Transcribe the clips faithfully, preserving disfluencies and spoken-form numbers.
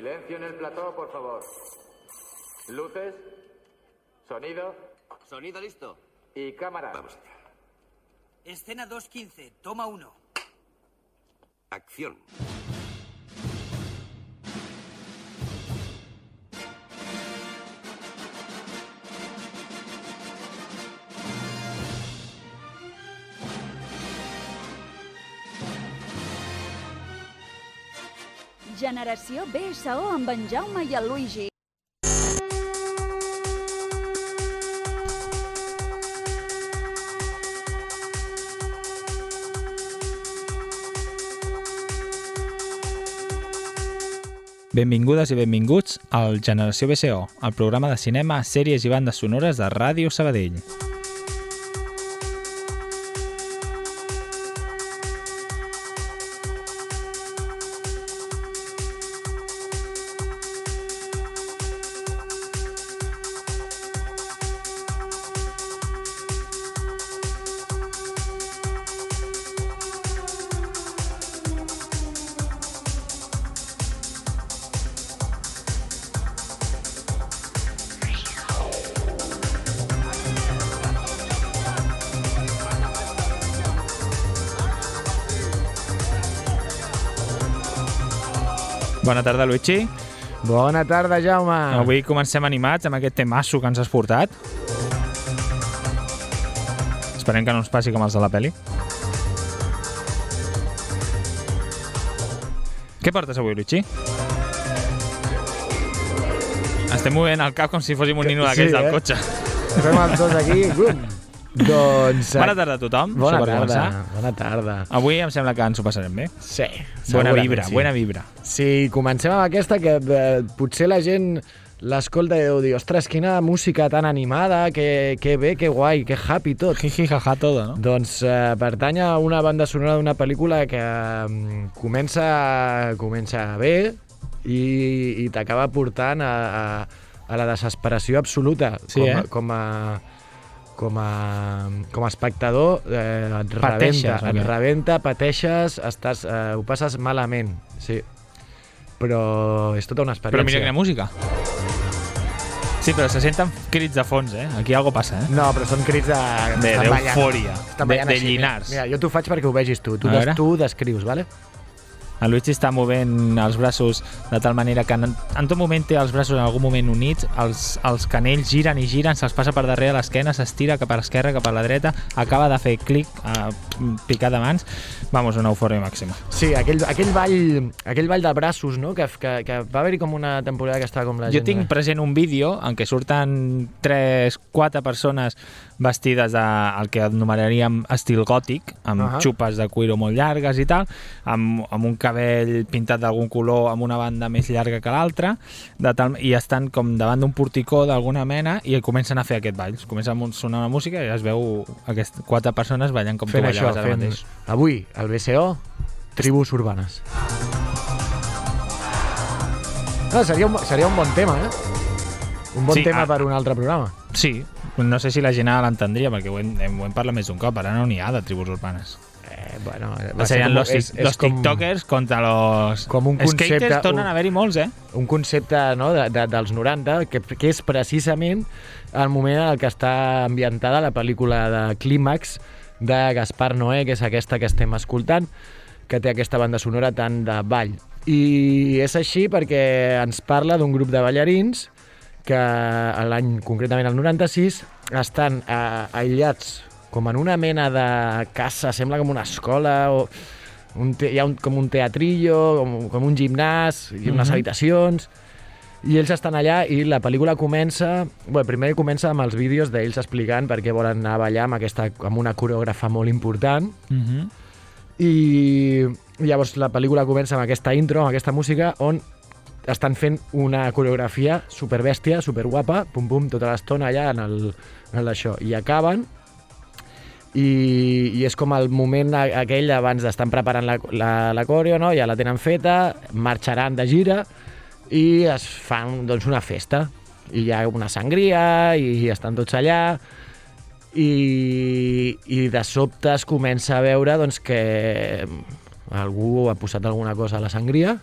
Silencio en el plató, por favor. Luces, sonido. Sonido listo. Y cámara. Vamos allá. Escena dos quince, toma uno. Acción. Generació B S O amb en Jaume i el Luigi. Benvingudes i benvinguts al Generació B S O, el programa de cinema, sèries i bandes sonores de Ràdio Sabadell. Bona tarda, Luigi. Bona tarda, Jaume. Avui comencem animats amb aquest temasso que ens has portat. Esperem que no ens passi com els de la peli. Què portes avui, Luigi? Estem movent el cap com si fóssim un nino d'aquells sí, del eh? cotxe. Fem els dos aquí. Bum. Doncs... Bona tarda a tothom. Bona tarda, bona tarda. Avui em sembla que ens ho passarem bé. Sí, Bona vibra, sí. bona vibra. Sí, comencem amb aquesta que eh, potser la gent l'escolta i deu dir ostres, quina música tan animada, que, que bé, que guai, que happy tot. Jiji, jaja, todo, no? Doncs eh, pertany a una banda sonora d'una pel·lícula que eh, comença, comença bé i, i t'acaba portant a, a, a la desesperació absoluta. Sí, com, eh? Com a... Com a, com a espectador eh, et Pateixes, rebenta, okay. et rebenta, pateixes, estàs, eh, ho passes malament, sí. Però és tota una experiència. Però mira quina música. Sí, però se senten crits de fons, eh? Aquí algo passa, eh? No, però són crits de... De- d'eufòria, de- de llinars. Mira, jo t'ho faig perquè ho vegis tu. Tu, A des, veure. tu descrius, vale? El Luigi està movent els braços de tal manera que en, en tot moment té els braços en algun moment units, els, els canells giren i giren, se'ls passa per darrere l'esquena, s'estira cap a l'esquerra, cap a la dreta, acaba de fer clic, a picar de mans. Vamos, una eufòria màxima. Sí, aquell, aquell, ball, aquell ball de braços, no? Que, que, que va haver-hi com una temporada que estava com la Jo gent... tinc present un vídeo en què surten tres, quatre persones vestides de, el que anomenaríem estil gòtic, amb Ahà. xupes de cuiro molt llargues i tal, amb, amb un cabell pintat d'algun color amb una banda més llarga que l'altra, de tal, i estan com davant d'un porticó d'alguna mena i comencen a fer aquest ball. Comença a sonar una música i es veu aquestes quatre persones ballant com fent tu això, ballaves ara fent... mateix. Avui, al B S O, tribus urbanes. Ah, seria, un, seria un bon tema, eh? Un bon Sí, tema ah, per un altre programa. Sí, no sé si la gent ara l'entendria, perquè ho hem, ho hem parlat més d'un cop, ara no n'hi ha de tribus urbanes. Eh, bueno, Va Serien los, és, és los com, tiktokers contra los com un concepte, skaters, tornen un- a haver-hi molts, eh? un concepte no, de, de, dels noranta, que, que és precisament el moment en el que està ambientada la pel·lícula de Clímax de Gaspar Noé, que és aquesta que estem escoltant, que té aquesta banda sonora tant de ball. I és així perquè ens parla d'un grup de ballarins que l'any, concretament el noranta-sis, estan eh, aïllats com en una mena de casa, sembla com una escola, o un te, hi ha un, com un teatrillo, com, com un gimnàs, i unes Mhm. habitacions, i ells estan allà i la pel·lícula comença... Bé, primer comença amb els vídeos d'ells explicant per què volen anar a ballar amb, aquesta, amb una coreògrafa molt important, Uh -huh. i llavors la pel·lícula comença amb aquesta intro, amb aquesta música, on estan fent una coreografia superbèstia, superguapa, pum pum, tota l'estona allà en el, en el d'això, i acaben i, i és com el moment a- aquell abans d'estar preparant la, la, la coreo, no? Ja la tenen feta, marxaran de gira i es fan doncs, una festa i hi ha una sangria i estan tots allà i, i de sobte es comença a veure doncs, que algú ha posat alguna cosa a la sangria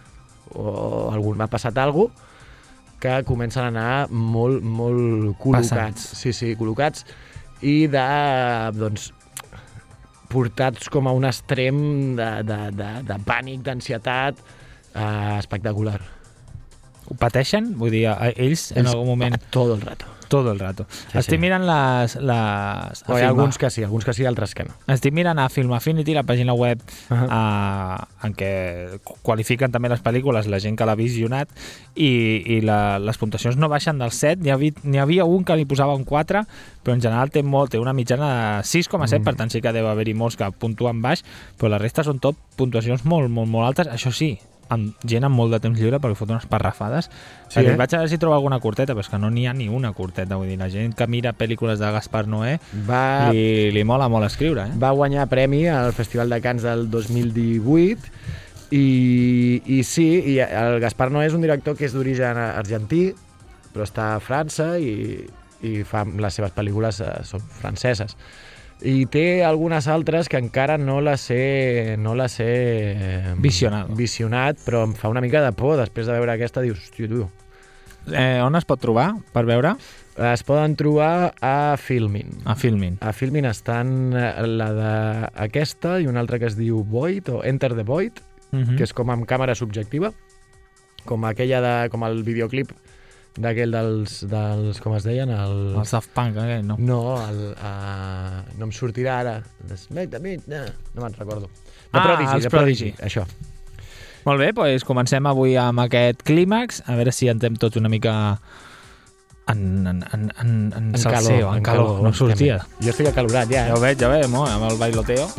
o algun, m'ha passat alguna cosa que comencen a anar molt, molt col·locats. Passats. Sí, sí, col·locats i de, doncs, portats com a un extrem de, de, de, de pànic, d'ansietat eh, espectacular. Ho pateixen? Vull dir, ells en algun moment... Tot el rato. Tot el rato. Sí, Estic sí. mirant les... les O hi ha alguns que sí, alguns que sí, altres que no. Estic mirant a Film Affinity, la pàgina web Uh -huh. uh, en què qualifiquen també les pel·lícules, la gent que l'ha visionat, i, i la, les puntuacions no baixen del set. N'hi havia, n'hi havia un que li posava un quatre, però en general té molt, té una mitjana de sis coma set, mm. per tant sí que deu haver-hi molts que puntuen baix, però la resta són tot puntuacions molt, molt, molt altes. Això sí, amb gent amb molt de temps lliure perquè fot unes parrafades. Sí, eh? Vaig a veure si trobo alguna curteta, però és que no n'hi ha ni una curteta. Vull dir, la gent que mira pel·lícules de Gaspar Noé va, li, li mola molt escriure. Eh? Va guanyar premi al Festival de Cannes del dos mil divuit i, i sí, i el Gaspar Noé és un director que és d'origen argentí, però està a França i, i fa, les seves pel·lícules eh, són franceses. I té algunes altres que encara no les he, no les he visionat. visionat, però em fa una mica de por. Després de veure aquesta, dius, hòstia, tu. Eh, on es pot trobar per veure? Es poden trobar a Filmin. A Filmin. A Filmin estan la d'aquesta i una altra que es diu Void, o Enter the Void, Uh-huh. que és com amb càmera subjectiva, com aquella de, com el videoclip d'aquell dels, dels, com es deien? El, el Daft Punk, eh? No, no, el, uh, no em sortirà ara. No, no me'n recordo. Ah, Prodigy, els de Prodigy. Això. Molt bé, doncs comencem avui amb aquest clímax, a veure si entrem tots una mica en, en, en, en, en salseo, en calor, calor, no sortia. Jo estic acalorat ja, eh? Ja ho veig, ja ho veig, molt, amb el bailoteo.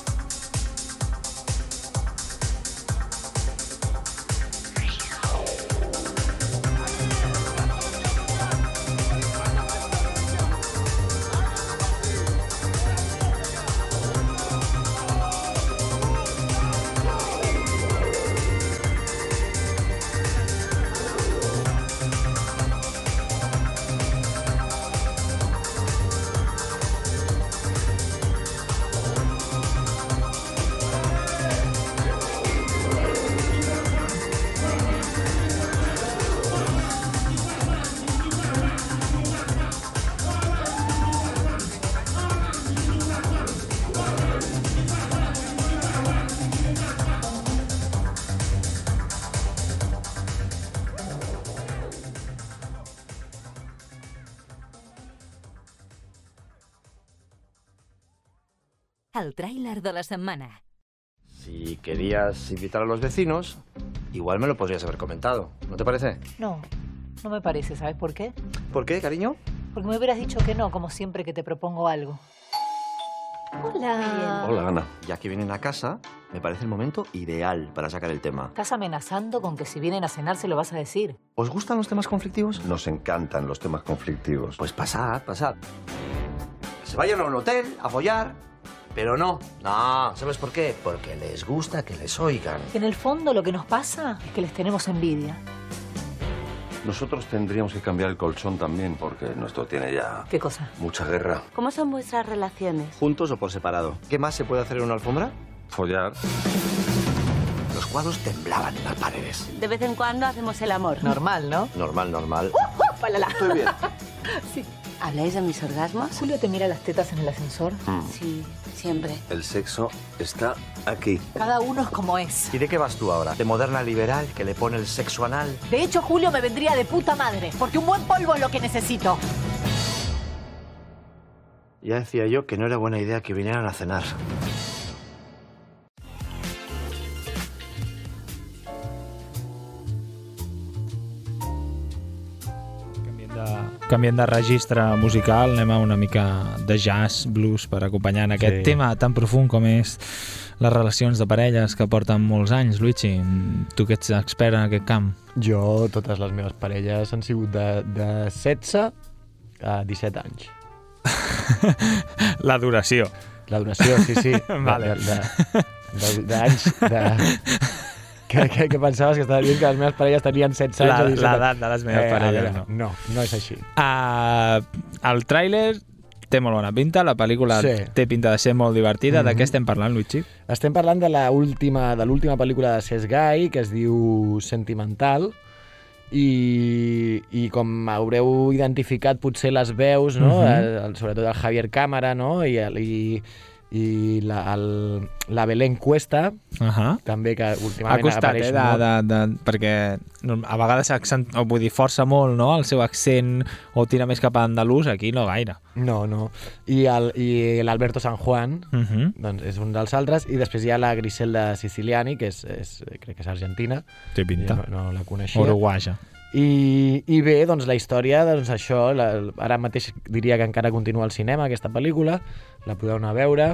El tráiler de la semana. Si querías invitar a los vecinos, igual me lo podrías haber comentado. ¿No te parece? No, no me parece. ¿Sabes por qué? ¿Por qué, cariño? Porque me hubieras dicho que no, como siempre que te propongo algo. Hola. Hola, Ana. Ya que vienen a casa, me parece el momento ideal para sacar el tema. Estás amenazando con que si vienen a cenar se lo vas a decir. ¿Os gustan los temas conflictivos? Nos encantan los temas conflictivos. Pues pasad, pasad. Se vayan a un hotel a follar. Pero no, no, ¿sabes por qué? Porque les gusta que les oigan. En el fondo lo que nos pasa es que les tenemos envidia. Nosotros tendríamos que cambiar el colchón también, porque nuestro tiene ya... ¿Qué cosa? Mucha guerra. ¿Cómo son vuestras relaciones? ¿Juntos o por separado? ¿Qué más se puede hacer en una alfombra? Follar. Los cuadros temblaban en las paredes. De vez en cuando hacemos el amor. Normal, ¿no? Normal, normal. ¡Uh! ¡Palala! Estoy bien. Sí. ¿Habláis de mis orgasmos? ¿Julio te mira las tetas en el ascensor? Sí, siempre. El sexo está aquí. Cada uno es como es. ¿Y de qué vas tú ahora? ¿De moderna liberal que le pone el sexo anal? De hecho, Julio me vendría de puta madre, porque un buen polvo es lo que necesito. Ya decía yo que no era buena idea que vinieran a cenar. Canviant de registre musical, anem a una mica de jazz, blues, per acompanyar en aquest Sí. tema tan profund com és les relacions de parelles que porten molts anys. Luigi, tu que ets expert en aquest camp. Jo, totes les meves parelles han sigut de, de setze a disset anys. La duració. La duració, sí, sí. Vale. De, de, de, d'anys. De... Que, que, que pensaves que estava dient que les meves parelles tenien setze anys La- o disset anys. l'edat de les meves eh, parelles, a veure, no. No, no és així. Uh, el tràiler té molt bona pinta, la pel·lícula Sí. té pinta de ser molt divertida. Mhm. De què estem parlant, Luigi? Estem parlant de la última de l'última pel·lícula de Cesc Gai, que es diu Sentimental, i, i com haureu identificat potser les veus, no? Mhm. el, el, sobretot el Javier Cámara, no? I, el, i, i la, el, la Belén Cuesta, Uh -huh. també, que Ha últimament costat, apareix eh, de, molt. de, de, perquè a vegades accent, o vull dir, força molt, no?, el seu accent, o tira més cap a andalús, aquí no gaire. No, no. I el- i l'Alberto San Juan, Uh -huh. doncs és un dels altres, i després hi ha la Griselda Siciliani, que és, és crec que és argentina, Té pinta. jo no, no la coneixia. Uruguaja. I, I bé, doncs la història, doncs això, la, ara mateix diria que encara continua al cinema aquesta pel·lícula, la podeu anar a veure,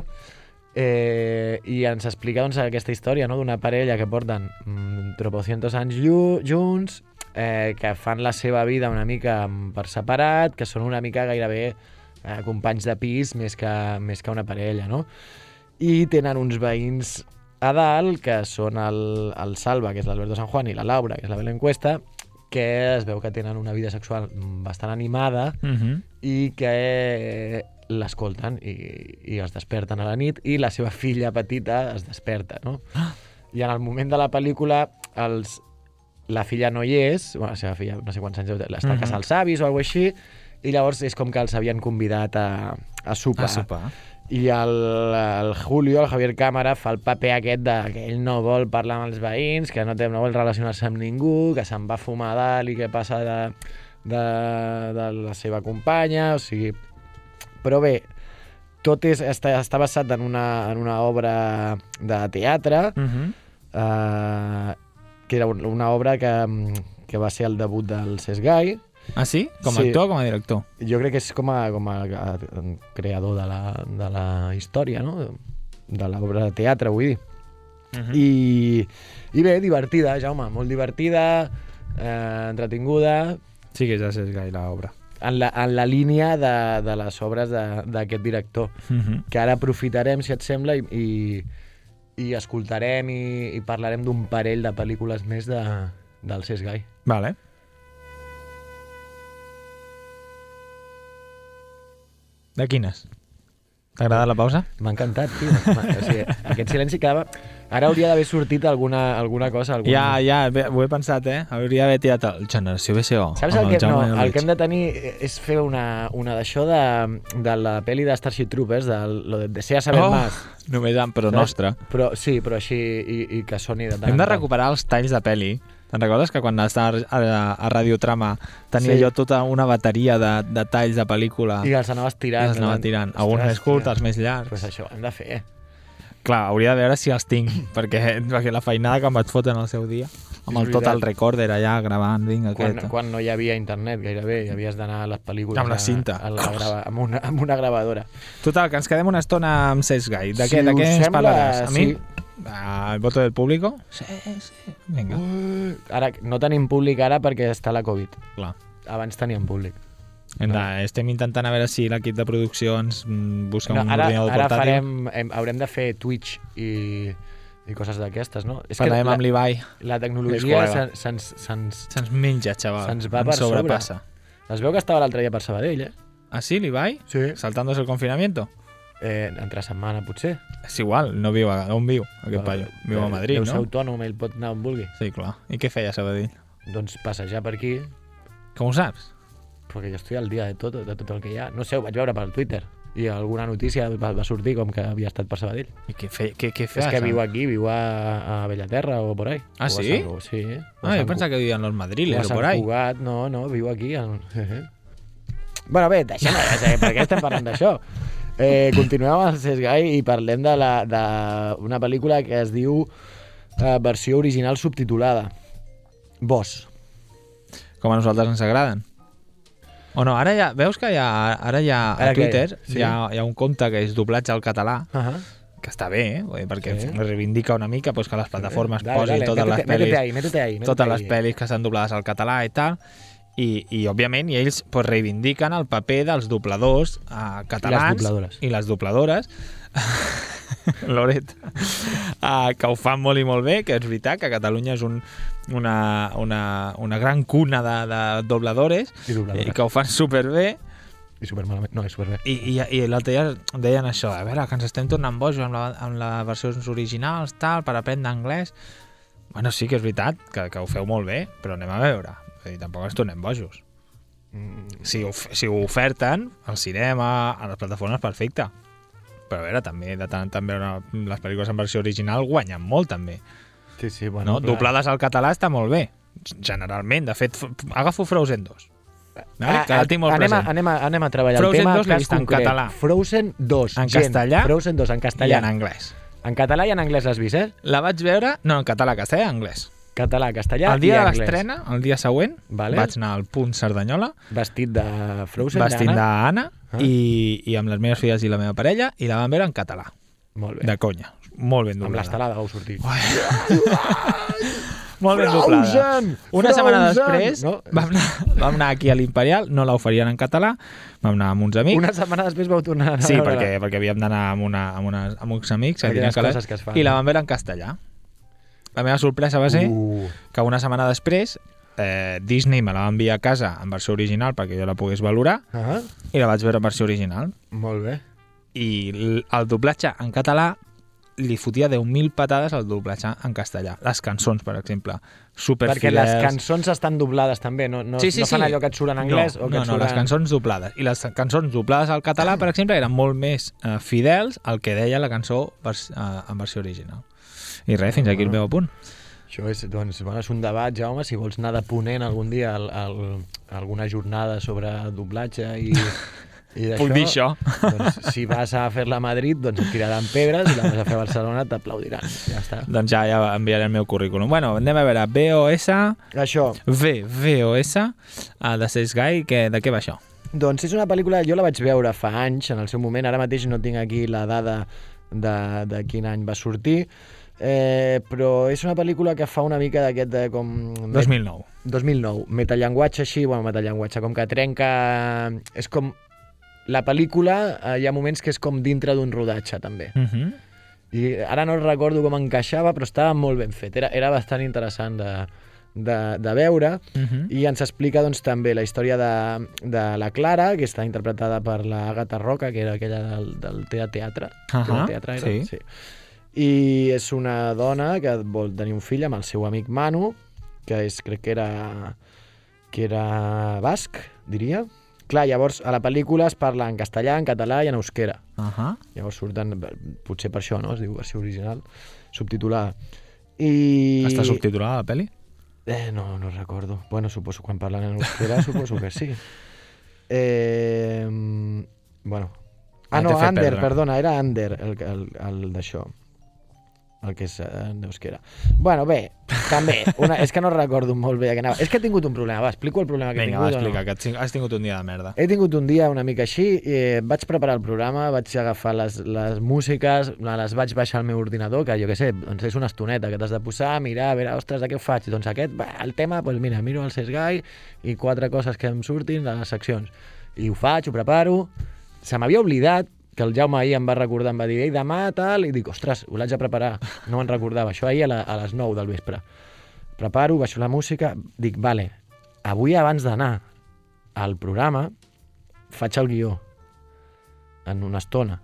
eh, i ens explica doncs, aquesta història, no?, d'una parella que porten mm, tropocientos anys llu- junts, eh, que fan la seva vida una mica per separat, que són una mica gairebé eh, companys de pis més que, més que una parella, no? I tenen uns veïns a dalt, que són el, el Salva, que és l'Alberto San Juan, i la Laura, que és la Belén Cuesta, que es veu que tenen una vida sexual bastant animada Uh -huh. i que l'escolten i, i es desperten a la nit i la seva filla petita es desperta, no? I en el moment de la pel·lícula els, la filla no hi és, bueno, la seva filla no sé quants anys deu- està a casa als avis o alguna cosa així, i llavors és com que els havien convidat a, a sopar. A sopar. I el, el Julio, el Javier Cámara, fa el paper aquest de que ell no vol parlar amb els veïns, que no, té, no vol relacionar-se amb ningú, que se'n va a fumar a dalt i que passa de, de, de la seva companya, o sigui... Però bé, tot és, està, està basat en una, en una obra de teatre, Uh -huh. eh, que era un- una obra que, que va ser el debut del Cesc Gai. Ah, sí? Com a Sí. actor o com a director? Jo crec que és com a, com a, a creador de la, de la història, no? De l'obra de teatre, vull dir. Uh -huh. I, I bé, divertida, Jaume, molt divertida, eh, entretinguda, Sí que és de Cesc Gai, l'obra. en la, en la línia de, de les obres de- d'aquest director, Uh -huh. que ara aprofitarem, si et sembla, i, i, i escoltarem i, i parlarem d'un parell de pel·lícules més de, del Cesc Gai. Vale. De quines? T'ha agradat la pausa? M'ha encantat, tio. M'ha- O sigui, aquest silenci quedava... Ara hauria d'haver sortit alguna, alguna cosa. Algun... Ja, ja, bé, ho he pensat, eh? Hauria d'haver tirat el Generació B C O. Saps amb el que, no, Jaume i el que hem Luigi. de tenir és fer una, una d'això de, de la pel·li de Starship Troopers, de, lo de Desea saber Oh, más. només amb, però Saps? nostra. Però, sí, però així i, i que soni de tant. Hem de en tant. recuperar els talls de peli. Te'n recordes que quan estava a, a, a Radiotrama tenia Sí. jo tota una bateria de, de talls de pel·lícula I els anaves i tirant. els anava tirant. Alguns Ostres, més curts, tio. els més llargs. Pues això ho hem de fer. Clar, hauria de veure si els tinc, perquè, perquè la feinada que em vaig fotre en el seu dia, amb És el Total veritat. Recorder allà gravant, vinga, Quan, aquest. quan no hi havia internet gairebé, i havies d'anar a les pel·lícules Amb la a- cinta. a, la grava, amb, una, amb una gravadora. Total, que ens quedem una estona amb Cesc Gai. De Si què, de us què ens sembla, parlaràs? A mi? sí. Ah, el voto del público? Sí, sí. Vinga. Uh, ara, no tenim públic ara perquè està la Covid. Clar. Abans teníem públic. Hem de, estem intentant a veure si l'equip de producció ens mm, busca No, un ara ordinador ara portàtil. farem, hem, haurem de fer Twitch i, i coses d'aquestes, no? És Parlarem la, amb l'Ibai. la És tecnologia col·lega. se- se'ns se'ns Se'ns menja, xaval. se'ns va Ens per sobre. sobrepassa. Es veu que estava l'altre dia per Sabadell, eh? ¿Ah, sí, l'Ibai? Sí. Saltándose el confinamiento? eh entre setmana, potser. És igual, no viu a... On viu, aquest paio? Viu a Madrid, Deu ser no? autònom, ell pot anar on vulgui. Sí, clar. I què feia a Sabadell? Doncs passejar per aquí, Com ho saps? perquè jo estic al dia de tot, de tot el que hi ha. No sé, ho vaig veure per Twitter. I alguna notícia va, va sortir com que havia estat per Sabadell. I què, fe, què, què És fas? que viu aquí, viu a, a Bellaterra o por ahí. Ah, O a sí? Sant- sí. o a Ah, jo Sant pensava que vivien los O a madriles o Sant por ahí. Cugat, no, no, viu aquí. En... bueno, bé, deixem, eh, per què estem parlant d'això? Eh, continuem amb el Cesc Gai i parlem de la- de una pel·lícula que es diu eh, versió original subtitulada. Boss. Com a nosaltres ens agraden. O no, ara ja, veus que ja, ara ja a Ara què? Twitter Sí. hi, ha, hi ha un compte que és doblatge al català, Uh -huh. que està bé, eh? Vull dir, perquè Sí. reivindica una mica pues, que les plataformes Dale, posin dale, totes métete- les pel·lis, métete ahí, métete ahí, métete totes ahí. les pel·lis que estan doblades al català i tal, i, i òbviament i ells pues, reivindiquen el paper dels dobladors uh, catalans dobladores. i les dobladores Loret uh, que ho fan molt i molt bé, que és veritat que Catalunya és un, una, una, una gran cuna de, de dobladores I dobladores. i que ho fan superbé. I supermalament. No, és superbé. I, i, i l'altre dia deien això, a veure, que ens estem tornant bojos amb, la, amb les versions originals, tal, per aprendre anglès. Bueno, sí que és veritat que, que ho feu molt bé, però anem a veure. I tampoc ens tornem bojos. Mm. Si, ho, si ho oferten al cinema, a les plataformes, perfecte. Però a veure, també de tant en tant veure les pel·lícules en versió original guanyen molt, també. Sí, sí, bueno. No? Doblades al català està molt bé, generalment. De fet, agafo Frozen dos. Vale? Que el tinc molt anem, a, present. anem, a, anem a treballar Frozen el tema dos l'he vist en català. Frozen dos. En gent, castellà Frozen dos en castellà. I en anglès. En català i en anglès l'has vist, eh? La vaig veure, no, en català, castellà i anglès. Català, castellà el dia i de anglès. l'estrena, el dia següent, vale. Vaig anar al Punt Cerdanyola. Vestit de Frozen, Vestit d'Anna. Ah. I, i amb les meves filles i la meva parella, i la vam veure en català. Molt bé. De conya. Molt ben doblada. Amb l'estelada vau sortir. Molt ben doblada. Una Frozen! setmana després no? vam, anar, vam anar aquí a l'Imperial, no l'oferien en català, vam anar amb uns amics. Una setmana després vau tornar a anar Sí, a veure. perquè, perquè havíem d'anar amb, una, amb, una, amb uns amics a Aquelles dinar coses que es fan, i la no? vam veure en castellà. La meva sorpresa va ser uh. que una setmana després eh, Disney me la va enviar a casa en versió original perquè jo la pogués valorar uh -huh. i la vaig veure en versió original. Molt bé. I el doblatge en català li fotia deu mil patades al doblatge en castellà. Les cançons, per exemple, superfidels. Perquè les cançons estan doblades també, no, no, sí, sí, no fan sí. allò que et surt en anglès no, o que no, et no, surt les en... cançons doblades. I les cançons doblades al català, per exemple, eren molt més eh, fidels al que deia la cançó vers, eh, en versió original. I res, fins aquí el meu apunt. Això és, doncs, bueno, és un debat, Jaume, si vols anar de ponent algun dia al, al, alguna jornada sobre doblatge i... I Puc dir això. Doncs, si vas a fer-la a Madrid, doncs et tiraran pedres, i la vas a fer a Barcelona t'aplaudiran. Ja està. Doncs ja, ja enviaré el meu currículum. Bueno, anem a veure, V O S... Això. V, V O S, uh, de Seix Guy, que, de què va això? Doncs és una pel·lícula, jo la vaig veure fa anys, en el seu moment, ara mateix no tinc aquí la dada de, de quin any va sortir, eh, però és una pel·lícula que fa una mica d'aquest de com... dos mil nou. dos mil nou. Metallenguatge així, bueno, metallenguatge, com que trenca... És com... La pel·lícula, eh, hi ha moments que és com dintre d'un rodatge, també. Uh -huh. I ara no recordo com encaixava, però estava molt ben fet. Era, era bastant interessant de, de, de veure. Uh -huh. I ens explica doncs, també la història de, de la Clara, que està interpretada per la Agatha Roca, que era aquella del, del teatre. Uh -huh. teatre era? Sí. sí. I és una dona que vol tenir un fill amb el seu amic Manu, que és, crec que era, que era basc, diria. Clar, llavors a la pel·lícula es parla en castellà, en català i en euskera. Uh -huh. Llavors surten, potser per això, no? Es diu versió original, subtitulada. I... Està subtitulada la pel·li? Eh, no, no recordo. Bueno, suposo quan parlen en euskera, suposo que sí. Eh, bueno. Ah, no, Ander, perdona, era Ander el, el, el d'això. El que és en euskera. Bueno, bé, també, una, és que no recordo molt bé que anava. És que he tingut un problema, va, explico el problema que Vinga, he tingut. va, explica, no? que has tingut un dia de merda. He tingut un dia una mica així, i vaig preparar el programa, vaig agafar les, les músiques, les vaig baixar al meu ordinador, que jo què sé, doncs és una estoneta que t'has de posar, mirar, a veure, ostres, de què ho faig? Doncs aquest, va, el tema, doncs mira, miro el Seix Guy i quatre coses que em surtin de les seccions. I ho faig, ho preparo, se m'havia oblidat, que el Jaume ahir em va recordar, em va dir, ei, demà, tal, i dic, ostres, ho l'haig de preparar. No me'n recordava, això ahir a, la, a les nou del vespre. Preparo, baixo la música, dic, vale, avui abans d'anar al programa, faig el guió, en una estona.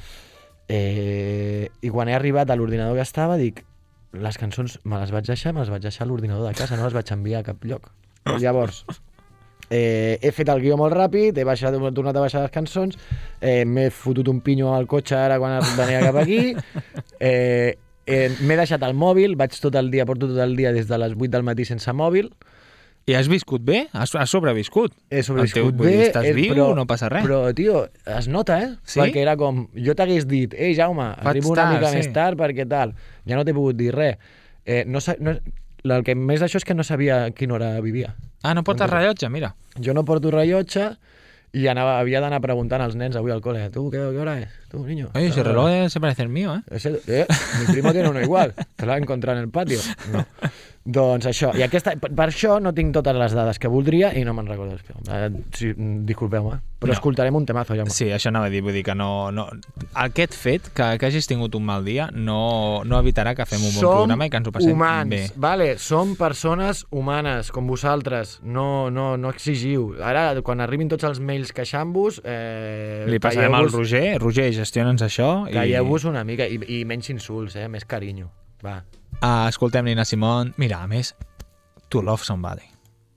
Eh, I quan he arribat a l'ordinador que estava, dic, les cançons me les vaig deixar, me les vaig deixar a l'ordinador de casa, no les vaig enviar a cap lloc. Llavors... Eh, he fet el guió molt ràpid, he, baixat, he tornat a baixar les cançons, eh, m'he fotut un pinyo al cotxe ara quan venia cap aquí, eh, eh, m'he deixat el mòbil, vaig tot el dia, porto tot el dia des de les vuit del matí sense mòbil. I has viscut bé? Has, has sobreviscut? He sobreviscut teu, bé. Estàs viu, però, no passa res. Però, tio, es nota, eh? Sí? Perquè era com, jo t'hagués dit, ei, Jaume, Faig arribo una tard, mica sí. més tard perquè tal. Ja no t'he pogut dir res. Eh, no, no, el que més d'això és que no sabia a quina hora vivia. Ah, no portes rellotge, mira. Jo no porto rellotge i anava, havia d'anar preguntant als nens avui al col·le, tu, ¿qué, qué hora es? Tu, niño. Oye, ese reloj se parece al mío, ¿eh? Ese, eh, mi primo tiene uno igual, te lo va a encontrar en el patio. No. Doncs això, i aquesta, per, per això no tinc totes les dades que voldria i no me'n recordo. Eh, sí, disculpeu-me, però no. Escoltarem un temazo, Jaume. Sí, això anava a dir, vull dir que no... no... Aquest fet, que, que hagis tingut un mal dia, no, no evitarà que fem un bon Som programa i que ens ho passem humans, bé. Vale? Som persones humanes, com vosaltres. No, no, no exigiu. Ara, quan arribin tots els mails queixant-vos... Eh, Li passarem al Roger. Roger, gestiona'ns això. Calleu-vos i... una mica, i, i menys insults, eh? Més carinyo. Va. Uh, escoltem Nina Simone. Mira, a més, To Love Somebody.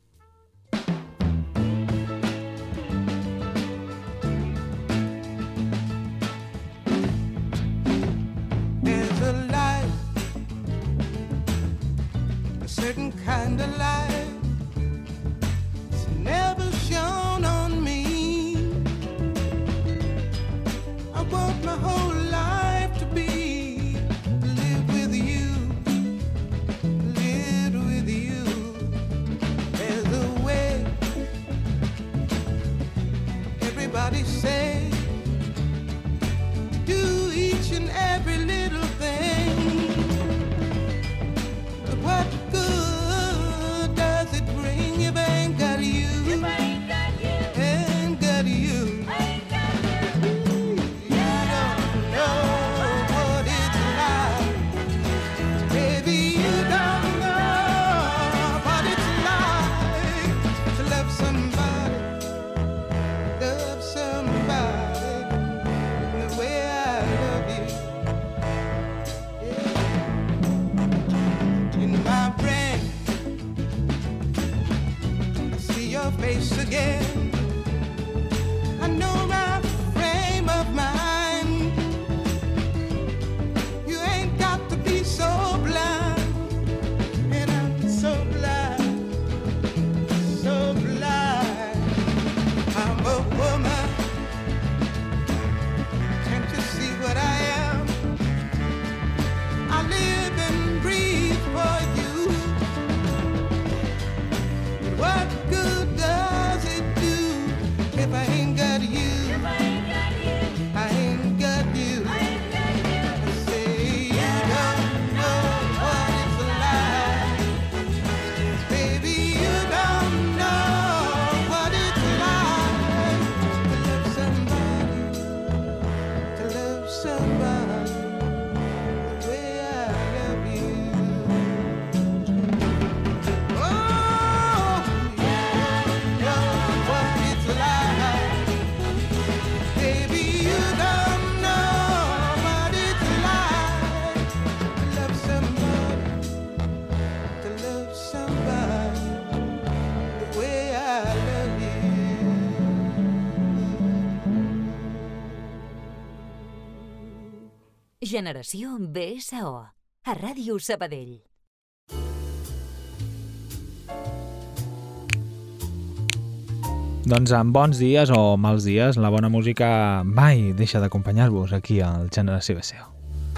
There's a light, a certain kind of light, it's never shone on me. I want my whole life to be live with you, live with you. There's a way, everybody say, to do each and every little thing. But what good does it bring if I ain't got you? If I ain't got you, ain't got you. Ain't got you. You don't know what it's like, baby. You don't know what it's like to love somebody, love somebody the way I love you. Yeah. In my brain, I see your face again. I know my frame of mind. You ain't got to be so blind, and I'm so blind, so blind. I'm a woman. Can't you see what I am? I live and breathe for you. But what good does it do if I ain't got you? If I ain't got you, I ain't got you. I ain't got you. I say you don't know what it's like, baby. You don't know what it's like to love somebody, to love somebody the way I love you. Oh, you don't know what it's like, baby. You don't know what it's like to love somebody, to love somebody the way I love you. Generació B S O. A Ràdio Sabadell. Doncs en bons dies o mals dies, la bona música mai deixa d'acompanyar-vos aquí al Generació B S O.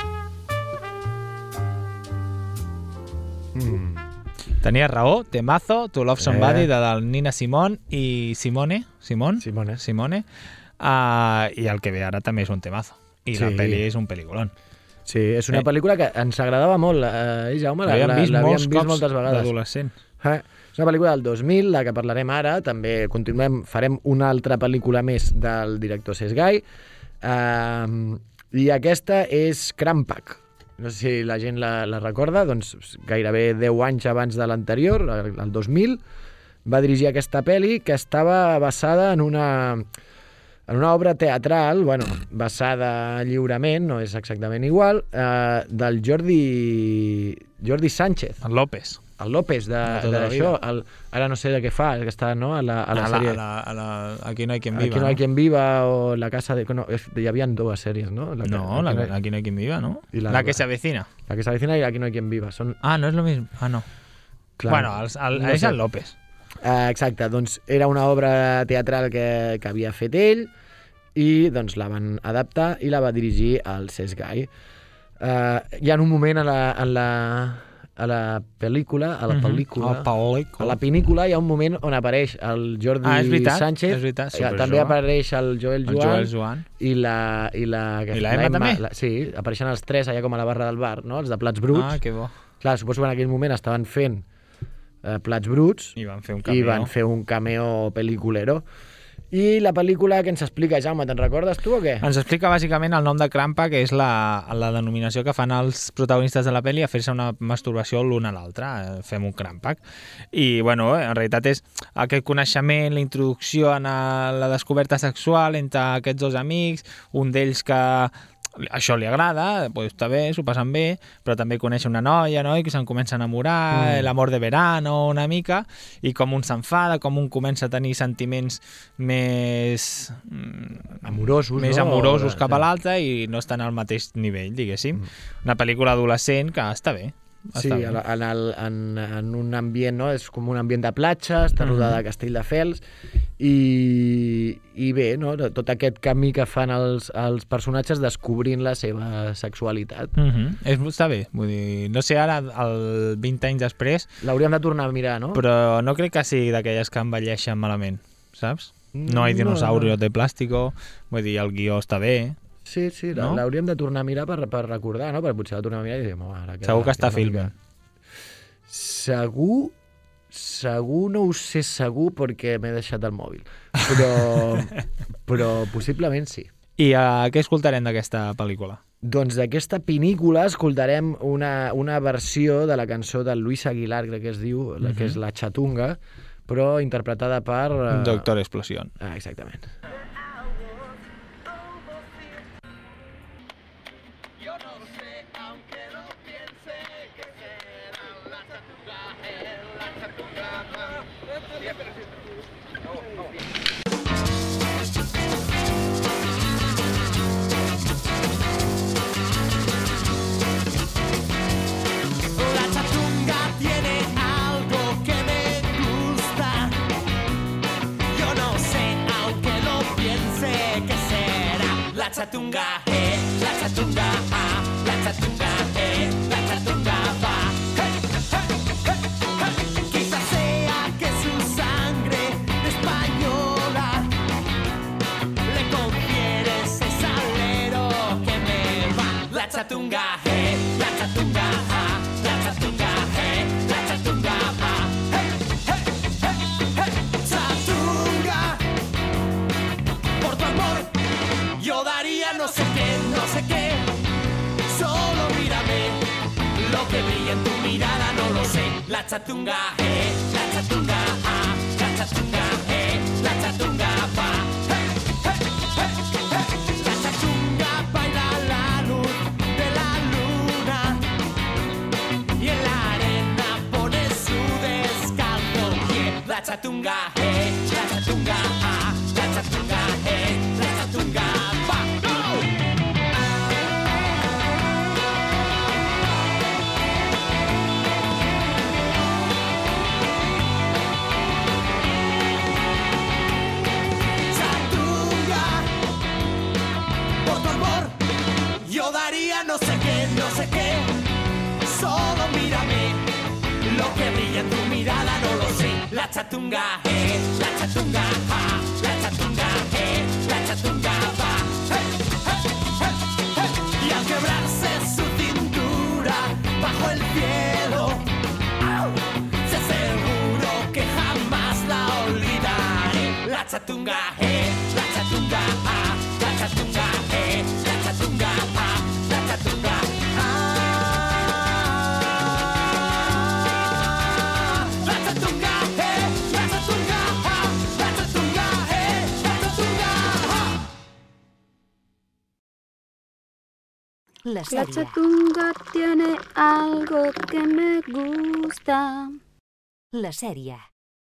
Mm. Tenies raó, temazo, To Love Somebody, Eh. de del Nina Simone i Simone, Simone, Simone. Simone, uh, i el que ve ara també és un temazo. I Sí. la pel·li és un pel·lículon. Sí, és una Eh. pel·lícula que ens agradava molt, eh, Jaume? La- L'havíem la- vist l'havíem molts vist cops moltes vegades. d'adolescent. Eh, és una pel·lícula del dos mil, la que parlarem ara. També continuem, farem una altra pel·lícula més del director Sesgai. Uh, I aquesta és Crampac. No sé si la gent la, la recorda, doncs gairebé deu anys abans de l'anterior, el, el dos mil, va dirigir aquesta pel·li que estava basada en una, en una obra teatral, bueno, basada lliurement, no és exactament igual, eh, del Jordi, Jordi Sánchez. El López. El López, de, De tota de la això. vida. El, ara no sé de què fa, que està no, a la, a la a sèrie... La, a la, a la, aquí no hay quien viva, Aquí no hay quien viva o La casa de... No, hi havia dues sèries, no? La que, No, la, aquí no, aquí no hay quien viva, ¿no? Y la- La, que se avecina. la que s'avecina i Aquí no hay quien viva. Són... Ah, no és lo mismo. Ah, no. Clar, bueno, el, el, no és sé. el López. Uh, exacte, doncs era una obra teatral que, que havia fet ell i doncs la van adaptar i la va dirigir el Sesgai. Uh, hi ha un moment a la, a la, a la pel·lícula, a la Mhm. pel·lícula, A la pel·lícula. a la pinícula hi ha un moment on apareix el Jordi Ah, és veritat, Sánchez, és veritat, eh, super també jove. apareix el Joel El Joan, Joel Joan. i la, i la, I la Emma també? La, sí, apareixen els tres allà com a la barra del bar, no? Els de plats bruts. Ah, que bo. Clar, suposo que en aquell moment estaven fent eh, Plats Bruts I van fer un i cameo. van fer un cameo peliculero. I la pel·lícula que ens explica, Jaume, te'n recordes tu o què? Ens explica bàsicament el nom de Crampa, que és la, la denominació que fan els protagonistes de la pel·li a fer-se una masturbació l'un a l'altre. Eh, Fem un Crampac. I, bueno, en realitat és aquest coneixement, la introducció en a la descoberta sexual entre aquests dos amics, un d'ells que això li agrada, pues, està bé, s'ho passen bé, però també coneix una noia, no?, i que se'n comença a enamorar, mm. l'amor de verano una mica, i com un s'enfada, com un comença a tenir sentiments més amorosos, més no? amorosos O, cap a sí. l'altre i no estan al mateix nivell, diguéssim. Mm. Una pel·lícula adolescent que està bé. Sí, en, en, el, en, en un ambient, no? És com un ambient de platja, està rodada Mhm. a Castelldefels, i, i bé, no? Tot aquest camí que fan els, els personatges descobrint la seva sexualitat. Mm -hmm. és, està bé, vull dir, no sé ara, el vint anys després... L'hauríem de tornar a mirar, no? Però no crec que sigui d'aquelles que envelleixen malament, saps? No hi ha No, dinosaurios no. de plàstico, vull dir, el guió està bé. Sí, sí, No? l'hauríem de tornar a mirar per, per recordar, no? Perquè potser la tornem a mirar i diem... Oh, ara queda, Segur que està queda una mica- filmant. Segur... Segur no ho sé segur perquè m'he deixat el mòbil. Però, però possiblement sí. I uh, què escoltarem d'aquesta pel·lícula? Doncs d'aquesta pinícula escoltarem una, una versió de la cançó de Luis Aguilar, crec que es diu, la que és La Chatunga, però interpretada per... Uh... Doctor Explosión. Ah, exactament. La chatunga tiene algo que me gusta. Yo no sé, aunque lo piense, ¿qué será? La chatunga, eh, la chatunga, ah, la chatunga, eh, la chatunga va. Hey, hey, hey, hey. Quizás sea que su sangre española le confiere ese salero que me va. La chatunga, eh, la chatunga, ah, la chatunga, eh, la chatunga va. Hey, hey, hey, hey. Chatunga, por tu amor yo daría no sé qué, no sé qué. Solo mírame, lo que brilla en tu mirada no lo sé. La chatunga, eh, la chatunga, ah, la chatunga, eh, la chatunga va. Hey, hey, hey, hey. La chatunga baila la luz de la luna y en la arena pone su descalzo pie. La chatunga, eh, la chatunga, ah, la chatunga, eh, la chatunga va. ¡No! Chatunga, por tu amor yo daría no sé qué, no sé qué. Solo mírame, lo que brilla en tu mirada no lo sé. La chatunga, eh, la chatunga, ah, la chatunga, eh, la chatunga va. Hey, hey, hey, hey. Y al quebrarse su cintura bajo el cielo, ¡au! Sé seguro que jamás la olvidaré. La chatunga, eh, la chatunga, ah, la chatunga, eh, la chatunga, ah, la chatunga, ah. La chatunga, eh, la chatunga, ah, la chatunga, eh, la chatunga, ah. La La sèrie. chatunga tiene algo que me gusta. La sèrie.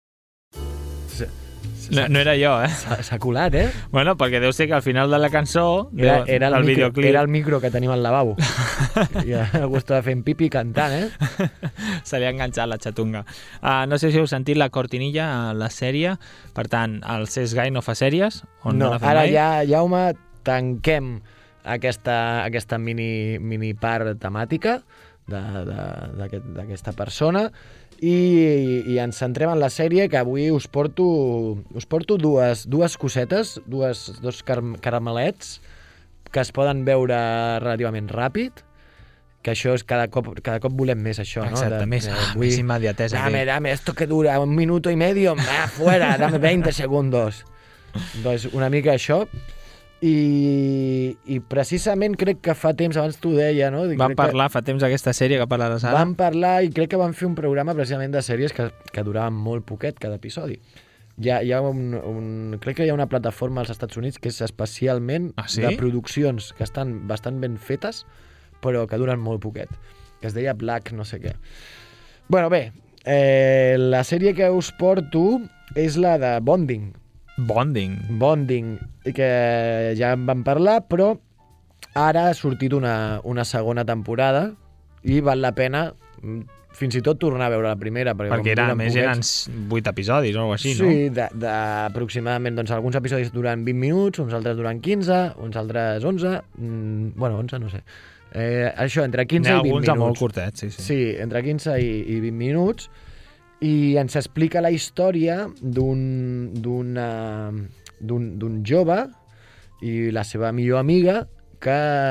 No, no era jo, eh? S'ha colat, eh? Bueno, perquè deu ser que al final de la cançó, Era, deu- era, el del micro, videoclip... era el micro que tenim al lavabo. I algú estava fent pipi cantant, eh? Se li ha enganxat la xatunga. Uh, no sé si heu sentit la cortinilla a la sèrie, per tant, el C S G A I no fa sèries? O no, No, n'ha fet ara mai? ja, Jaume, tanquem aquesta, aquesta mini, mini part temàtica de- de- d'aquest- d'aquesta persona i, i ens centrem en la sèrie, que avui us porto, us porto dues, dues cosetes, dues, dos car caramelets que es poden veure relativament ràpid, que això és cada cop, cada cop volem més això, no? Exacte, De- més, de- ah, vull- més immediatesa. Dame, bé. dame, esto que dura un minuto y medio, ah, fuera, dame veinte segundos. Doncs una mica això. I, I precisament crec que fa temps, abans t'ho deia, no? Vam Crec parlar fa temps d'aquesta sèrie que parlaràs que ara. vam parlar i crec que vam fer un programa precisament de sèries que, que duraven molt poquet cada episodi. Hi ha, hi ha un, un, crec que hi ha una plataforma als Estats Units que és especialment Ah, sí? de produccions que estan bastant ben fetes, però que duren molt poquet, que es deia Black no sé què. Bueno, bé, eh, la sèrie que us porto és la de Bonding. Bonding. Bonding, que ja en vam parlar, però ara ha sortit una, una segona temporada i val la pena mm, fins i tot tornar a veure la primera. Perquè, Perquè com era, a duren més poquets- eren vuit episodis o alguna cosa així, sí, no? de, de, aproximadament, doncs alguns episodis duran vint minuts, uns altres duran quinze, uns altres onze, mm, bueno, onze no sé. Eh, això, entre quinze N'hi ha i vint alguns minuts. molt curtets, sí, sí. Sí, entre quinze i, i vint minuts, i ens explica la història d'un d'una- d'un d'un jove i la seva millor amiga que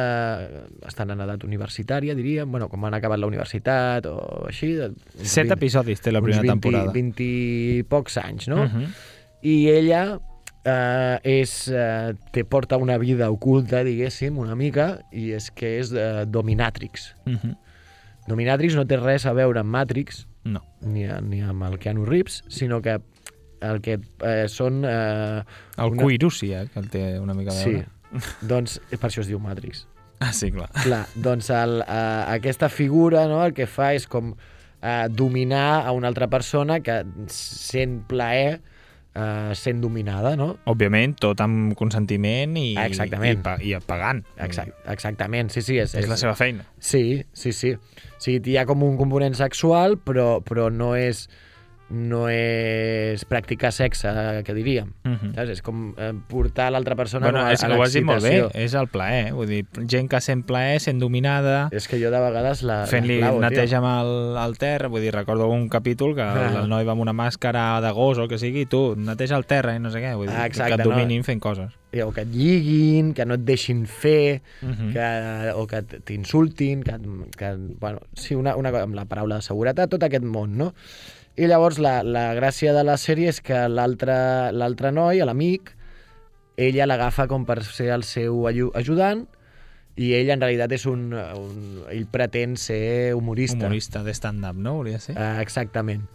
estan en edat universitària, diríem, bueno, com han acabat la universitat o així. de- uns Set vint- episodis té la uns primera vint, temporada. vint i pocs anys, no? Mhm. I ella eh, és, eh, te porta una vida oculta, diguéssim, una mica, i és que és eh, dominatrix. Mhm. Dominatrix no té res a veure amb Matrix, No. ni, a, ni amb el Keanu Reeves, sinó que el que eh, són... Eh, El una- Cuirusi, eh, que el té una mica a Sí, veure. doncs per això es diu Matrix. Ah, sí, clar. Clar, doncs el, eh, aquesta figura, no, el que fa és com eh, dominar a una altra persona que sent plaer eh, sent dominada, no? Òbviament, tot amb consentiment i, Exactament. i, pa- i pagant. Exact, exactament, sí, sí. És, És la seva feina. Sí, sí, sí. Sí, hi ha com un component sexual, però, però no és no és practicar sexe, que diríem. Mhm. Saps? És com eh, portar l'altra persona Bueno, com a, és a que ho has dit molt bé, l'excitació. és el plaer. Vull dir, gent que sent plaer, sent dominada, És que jo de vegades la, fent-li la clavo, neteja amb el, el terra. Vull dir, recordo un capítol que el, el noi va amb una màscara de gos o el que sigui, i tu, neteja el terra i no sé què. Vull dir, Ah, exacte, que et no? dominin fent coses. tio. O que et lliguin, que no et deixin fer, Mhm. que, o que t'insultin, que, que, bueno, sí, una, una cosa amb la paraula de seguretat, tot aquest món, no? I llavors la, la gràcia de la sèrie és que l'altre l'altre noi, l'amic, ella l'agafa com per ser el seu aju- ajudant i ell en realitat és un, un... ell pretén ser humorista. Humorista de stand-up, no? Hauria de ser. Uh, exactament.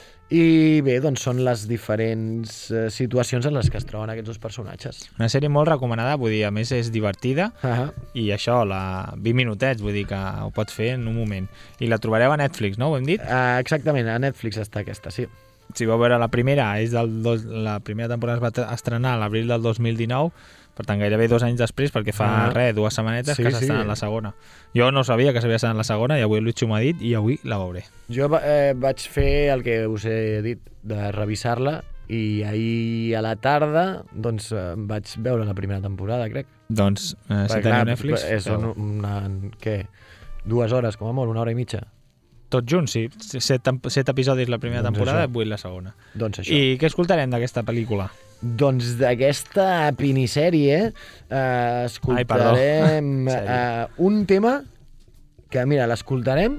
I bé, doncs són les diferents uh, situacions en les que es troben aquests dos personatges. Una sèrie molt recomanada, vull dir, a més és divertida, Uh -huh. i això, la vint minutets, vull dir que ho pots fer en un moment. I la trobareu a Netflix, no? Ho hem dit? Uh, exactament, a Netflix està aquesta, sí. Si vau veure la primera, és del dos, la primera temporada es va t- estrenar a l'abril del dos mil dinou, per tant gairebé dos anys després, perquè fa Ah. res, dues setmanetes Sí, que sí. s'està en la segona. Jo no sabia que s'havia estat en la segona, i avui el Lucho m'ha dit, i avui la veuré. Jo eh, vaig fer el que us he dit, de revisar-la, i ahir a la tarda doncs, eh, vaig veure la primera temporada, crec. Doncs, eh, si Perquè, teniu clar, Netflix, eh, són feu. una, què? Dues hores, com a molt, una hora i mitja. Tots junts, sí. Set, tem- set episodis la primera Doncs temporada, això. vuit la segona. Doncs això. I què escoltarem d'aquesta pel·lícula? Doncs d'aquesta pinisèrie eh, escoltarem Ai, perdó. eh, un tema que, mira, l'escoltarem,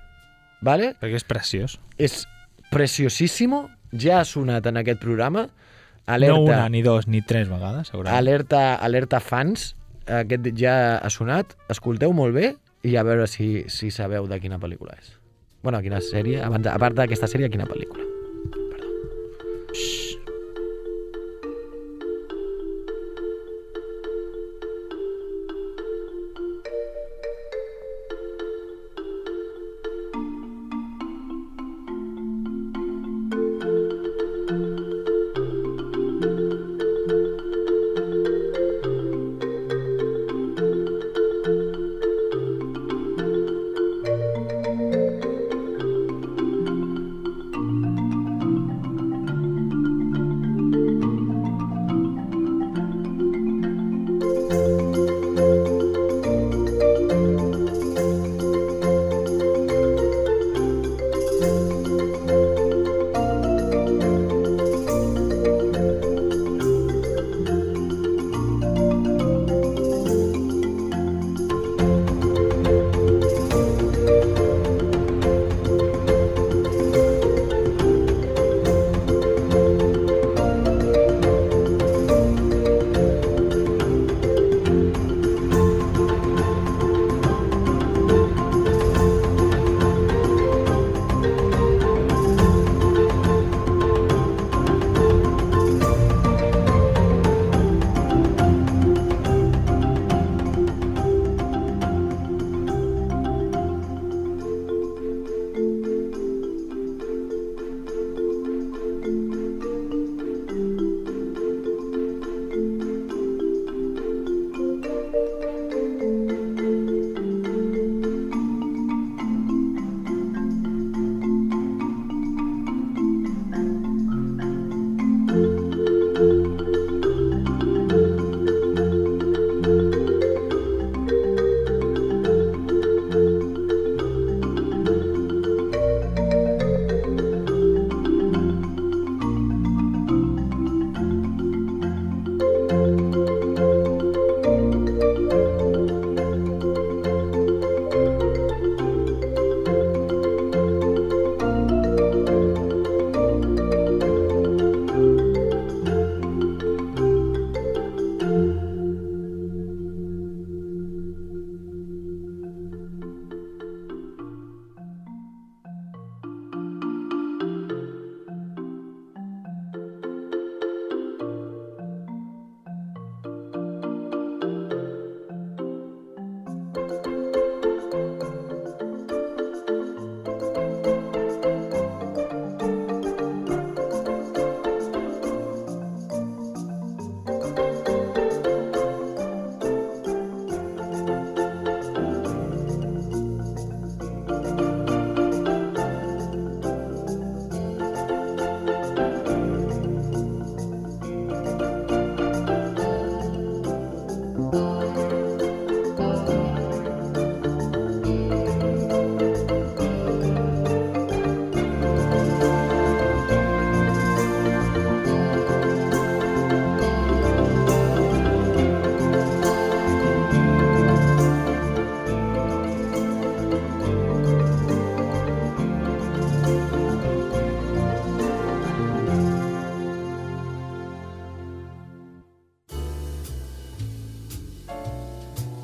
vale? Perquè és preciós. És preciosíssimo, ja ha sonat en aquest programa. Alerta, No una, ni dos, ni tres vegades, segurament. alerta, alerta fans, aquest ja ha sonat, escolteu molt bé i a veure si, si sabeu de quina pel·lícula és. Bueno, quina sèrie, abans, a part d'aquesta sèrie, quina pel·lícula.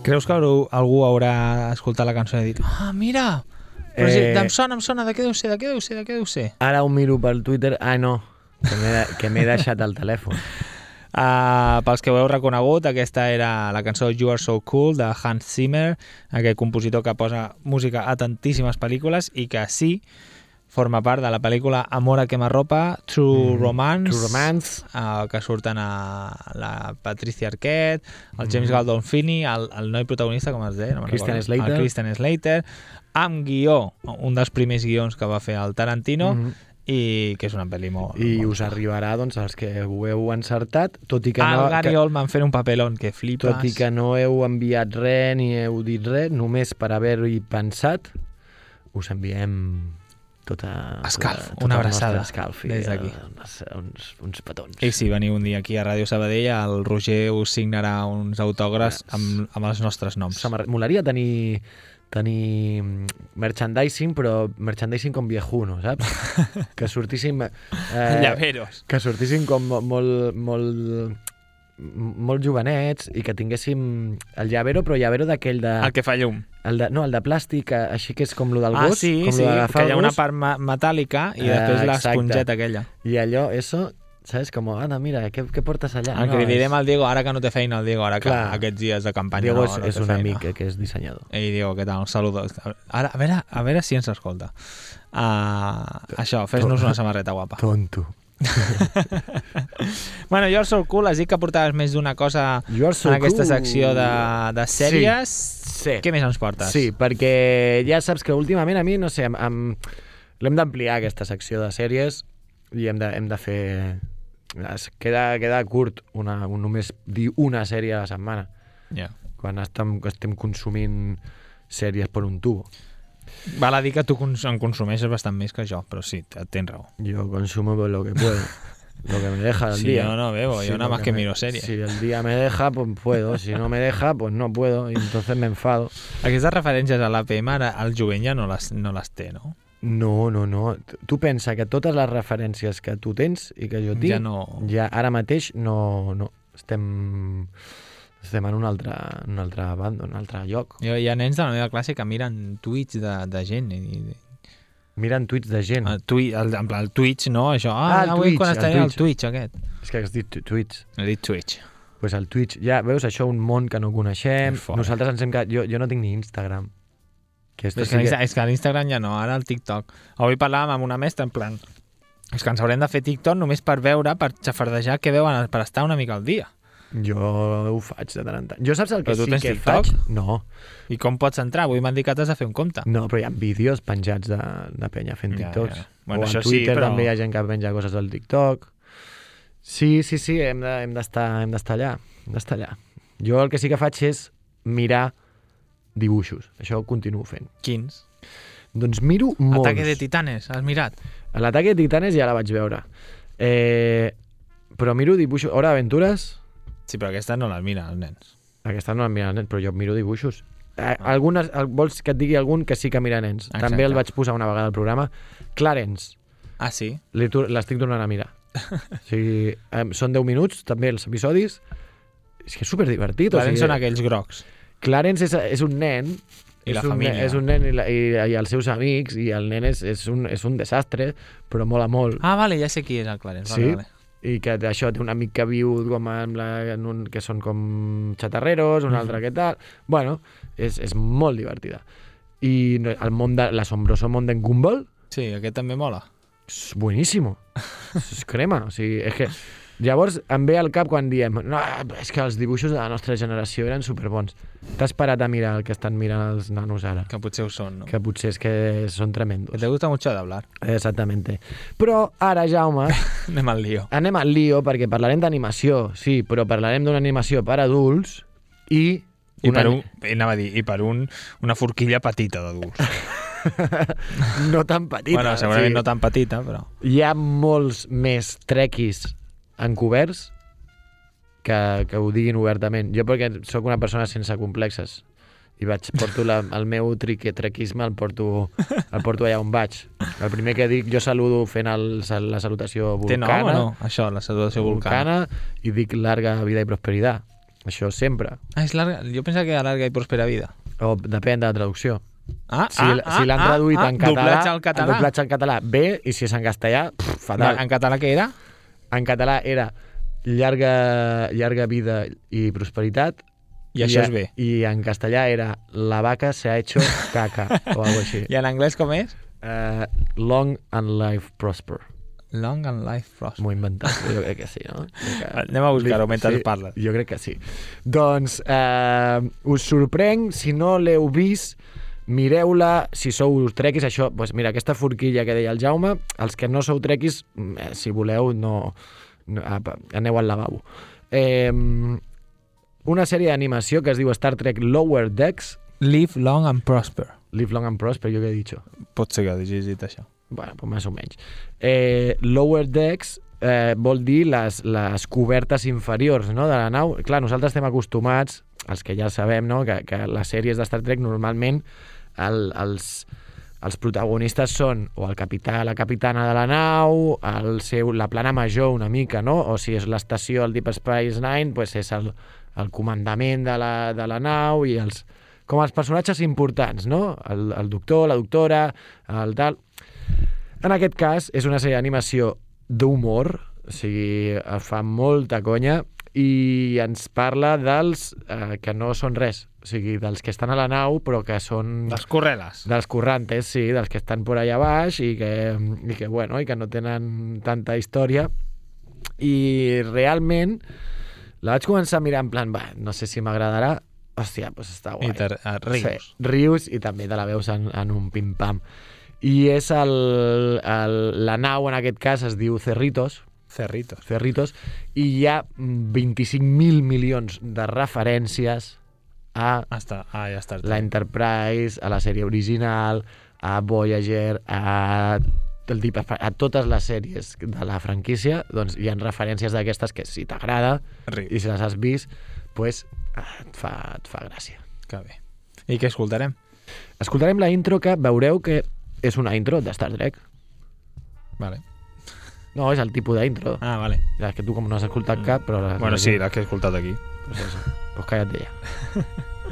Creus que algú, algú haurà escoltat la cançó i dit ah, mira, però eh... em sona, em sona, de què deu ser, de què deu ser, de què deu ser? Ara ho miro pel Twitter, ah no, que m'he de, que m'he deixat el telèfon. Uh, pels que ho heu reconegut, aquesta era la cançó You Are So Cool de Hans Zimmer, aquest compositor que posa música a tantíssimes pel·lícules i que sí forma part de la pel·lícula Amor a quemarropa, True Romance, mm, True Romance. Uh, que surten a la Patricia Arquette, el James mm. Gandolfini, el, el noi protagonista, com es deia? No Christian Slater. El Christian Slater, amb guió, un dels primers guions que va fer el Tarantino, mm. i que és una pel·li molt... I molt us arribarà, doncs, els que ho heu encertat, tot i que el no... El Gary que, Oldman fent un papelón que flipes. Tot i que no heu enviat res ni heu dit res, només per haver-hi pensat, us enviem tota... Escalf, tota, tota una abraçada escalf des d'aquí. Uns, uns, uns petons. I si veniu un dia aquí a Ràdio Sabadell, el Roger us signarà uns autògrafs amb, amb els nostres noms. Molaria tenir... tenir merchandising, però merchandising com viejuno, saps? Que sortissin... Eh, Llaveros. Que sortissin com molt, molt, molt jovenets i que tinguéssim el llavero, però llavero d'aquell de... El que fa llum. El de, no, el de plàstic, així que és com lo del ah, gos. Sí, com sí, lo que hi ha una part metàl·lica i eh, després l'esponjeta aquella. I allò, eso... ¿Sabes? Como, anda, mira, què, què portes allà? El que no, li direm és... al Diego, ara que no té feina, el Diego, ara que Clar. Aquests dies de campanya Diego no, és, no és té un feina. amic que és dissenyador. Ei, Diego, què tal? Un saludo. Ara, a veure, a veure si ens escolta. Uh, això, fes-nos una samarreta guapa. Tonto. Bueno, You're So Cool, has dit que portaves més d'una cosa so en aquesta cool. secció de, de sèries. Sí, sí. Què més ens portes? Sí, perquè ja saps que últimament a mi, no sé, amb, amb... l'hem d'ampliar aquesta secció de sèries i hem de, hem de fer... Es queda, queda curt una, un, només dir una sèrie a la setmana. Yeah. Quan estem, estem consumint sèries per un tubo. Val a dir que tu cons en consumeixes bastant més que jo, però sí, tens raó. Yo consumo pues, lo que puedo. Lo que me deja el sí, día. Yo no bebo, sí, yo nada más que, que me... miro series. Si el día me deja, pues puedo. Si no me deja, pues no puedo. Y entonces me enfado. Aquestes referències a l'A P M ara el jovent ja no les, no les té, no? No, no, no. Tu pensa que totes les referències que tu tens i que jo tinc, ja, no... ja ara mateix no, no. Estem, estem en un altre, un altre bando, un altre lloc. Jo, hi ha nens de la meva classe que miren tuits de, de gent. I... Miren tuits de gent? El, tui, el, en plan, el Twitch, no? Això, ah, ah el avui Twitch, quan estaré el al Twitch, aquest. És que has dit Twitch. He dit Twitch. Pues el Twitch, ja veus, això un món que no coneixem. Nosaltres ens hem... Jo, jo no tinc ni Instagram. Que és, que, que... és que l'Instagram ja no, ara el TikTok. Avui parlàvem amb una mestra en plan és que ens haurem de fer TikTok només per veure, per xafardejar què veuen, per estar una mica al dia. Jo ho faig de tant en tant. Jo saps el que però sí que TikTok? faig? No. I com pots entrar? Avui m'han dit que t'has de fer un compte. No, però hi ha vídeos penjats de, de penya fent TikToks. Ja, ja. Bueno, o en Twitter sí, però... també hi ha gent que penja coses del TikTok. Sí, sí, sí, hem d'estar de, hem d'estar allà. Hem d'estar allà. Jo el que sí que faig és mirar dibuixos. Això ho continuo fent. Quins? Doncs miro molts. Ataque de Titanes, has mirat? L'Ataque de Titanes ja la vaig veure. Eh, però miro dibuixos... Hora d'Aventures... Sí, però aquestes no les miren els nens. Aquestes no les miren els nens, però jo miro dibuixos. Ah. Algunes, vols que et digui algun que sí que mira nens? Exacte. També el vaig posar una vegada al programa. Clarence. Ah, sí? L'estic tornant a mirar. O sigui, eh, són deu minuts, també, els episodis. És que és superdivertit. Clarence o sigui, són aquells grocs. Clarence és, és un nen i la és un, família. És un nen i, la, i, i els seus amics i el nen és, és, un, és un desastre, però mola molt. Ah, vale, ja sé qui és el Clarence. Sí? Vale, vale. I que això té un amic que viu com en la, en un, que són com xatarreros, un altre que tal... Bueno, és, és molt divertida. I el món de l'assombroso món d'en Gumball... Sí, aquest també mola. És bueníssimo. És crema. O sigui, és que... Llavors em ve al cap quan diem no, és que els dibuixos de la nostra generació eren superbons. T'has parat a mirar el que estan mirant els nanos ara? Que potser ho són, no? Que potser és que són tremendos. Que te gusta mucho de hablar. Exactamente. Però ara, Jaume... anem al lío. Anem al lío perquè parlarem d'animació, sí, però parlarem d'una animació per adults i... I una... per un, anava a dir, i per un, una forquilla petita d'adults. No tan petita. Bueno, segurament sí. No tan petita, però... Hi ha molts més trequis encoberts que, que ho diguin obertament. Jo perquè sóc una persona sense complexes i vaig, porto la, el meu trique, trequisme el porto, el porto allà on vaig. El primer que dic, jo saludo fent el, la salutació vulcana. Té nom o no? Això, la salutació vulcana. vulcana. I dic larga vida i prosperitat. Això sempre. Ah, és larga. Jo pensava que era larga i pròspera vida. O depèn de la traducció. Ah, si, ah, si l'han ah, traduït ah, en català, doblatge al català. el doblatge en català bé, i si és en castellà, pff, fatal. En català què era? En català era llarga, llarga vida i prosperitat. I això és bé. I en castellà era la vaca se ha hecho caca, o algo així. I en anglès com és? Uh, long and life prosper. Long and life prosper. M'ho he inventat, jo crec que sí, no? Que... Anem a buscar-ho mentre sí, parles. Jo crec que sí. Doncs eh, us sorprenc, si no l'heu vist, mireu-la, si sou trequis, això, doncs mira, aquesta forquilla que deia el Jaume, els que no sou trequis, eh, si voleu, no, no aneu al lavabo. Eh, una sèrie d'animació que es diu Star Trek Lower Decks. Live long and prosper. Live long and prosper, jo què he dit? Pot ser que hagis dit això. Bueno, pues més o menys. Eh, lower decks eh, vol dir les, les cobertes inferiors, no?, de la nau. Clar, nosaltres estem acostumats, els que ja sabem, no?, que, que les sèries de Star Trek normalment el, els, els protagonistes són o el capità, la capitana de la nau, el seu, la plana major una mica, no?, o si és l'estació, el Deep Space Nine, pues és el, el comandament de la, de la nau i els, com els personatges importants, no?, el, el doctor, la doctora, el tal... En aquest cas, és una sèrie d'animació d'humor, o sigui, fa molta conya, i ens parla dels eh, que no són res, o sigui, dels que estan a la nau, però que són... Dels correles. Dels corrantes, sí, dels que estan por allà baix i que, i que, bueno, i que no tenen tanta història. I realment la vaig començar a mirar en plan, va, no sé si m'agradarà, hòstia, doncs està guai. I te rius. Sí, rius i també te la veus en, en un pim-pam. I és el, el, la nau, en aquest cas, es diu Cerritos. Cerritos. Cerritos. I hi ha vint-i-cinc mil milions de referències a Hasta, ah, ja està. la Enterprise, a la sèrie original, a Voyager, a, el Deep, a totes les sèries de la franquícia. Doncs hi ha referències d'aquestes que, si t'agrada i si les has vist, pues, et, fa, et fa gràcia. Que bé. I què escoltarem? Escoltarem la intro, que veureu que és una intro de Star Trek. Vale. No, és el tipus d'intro. Ah, vale. Ja, és que tu com no has escoltat cap, però... Bueno, sí, la que he escoltat aquí. Pues eso. Pues cállate ja.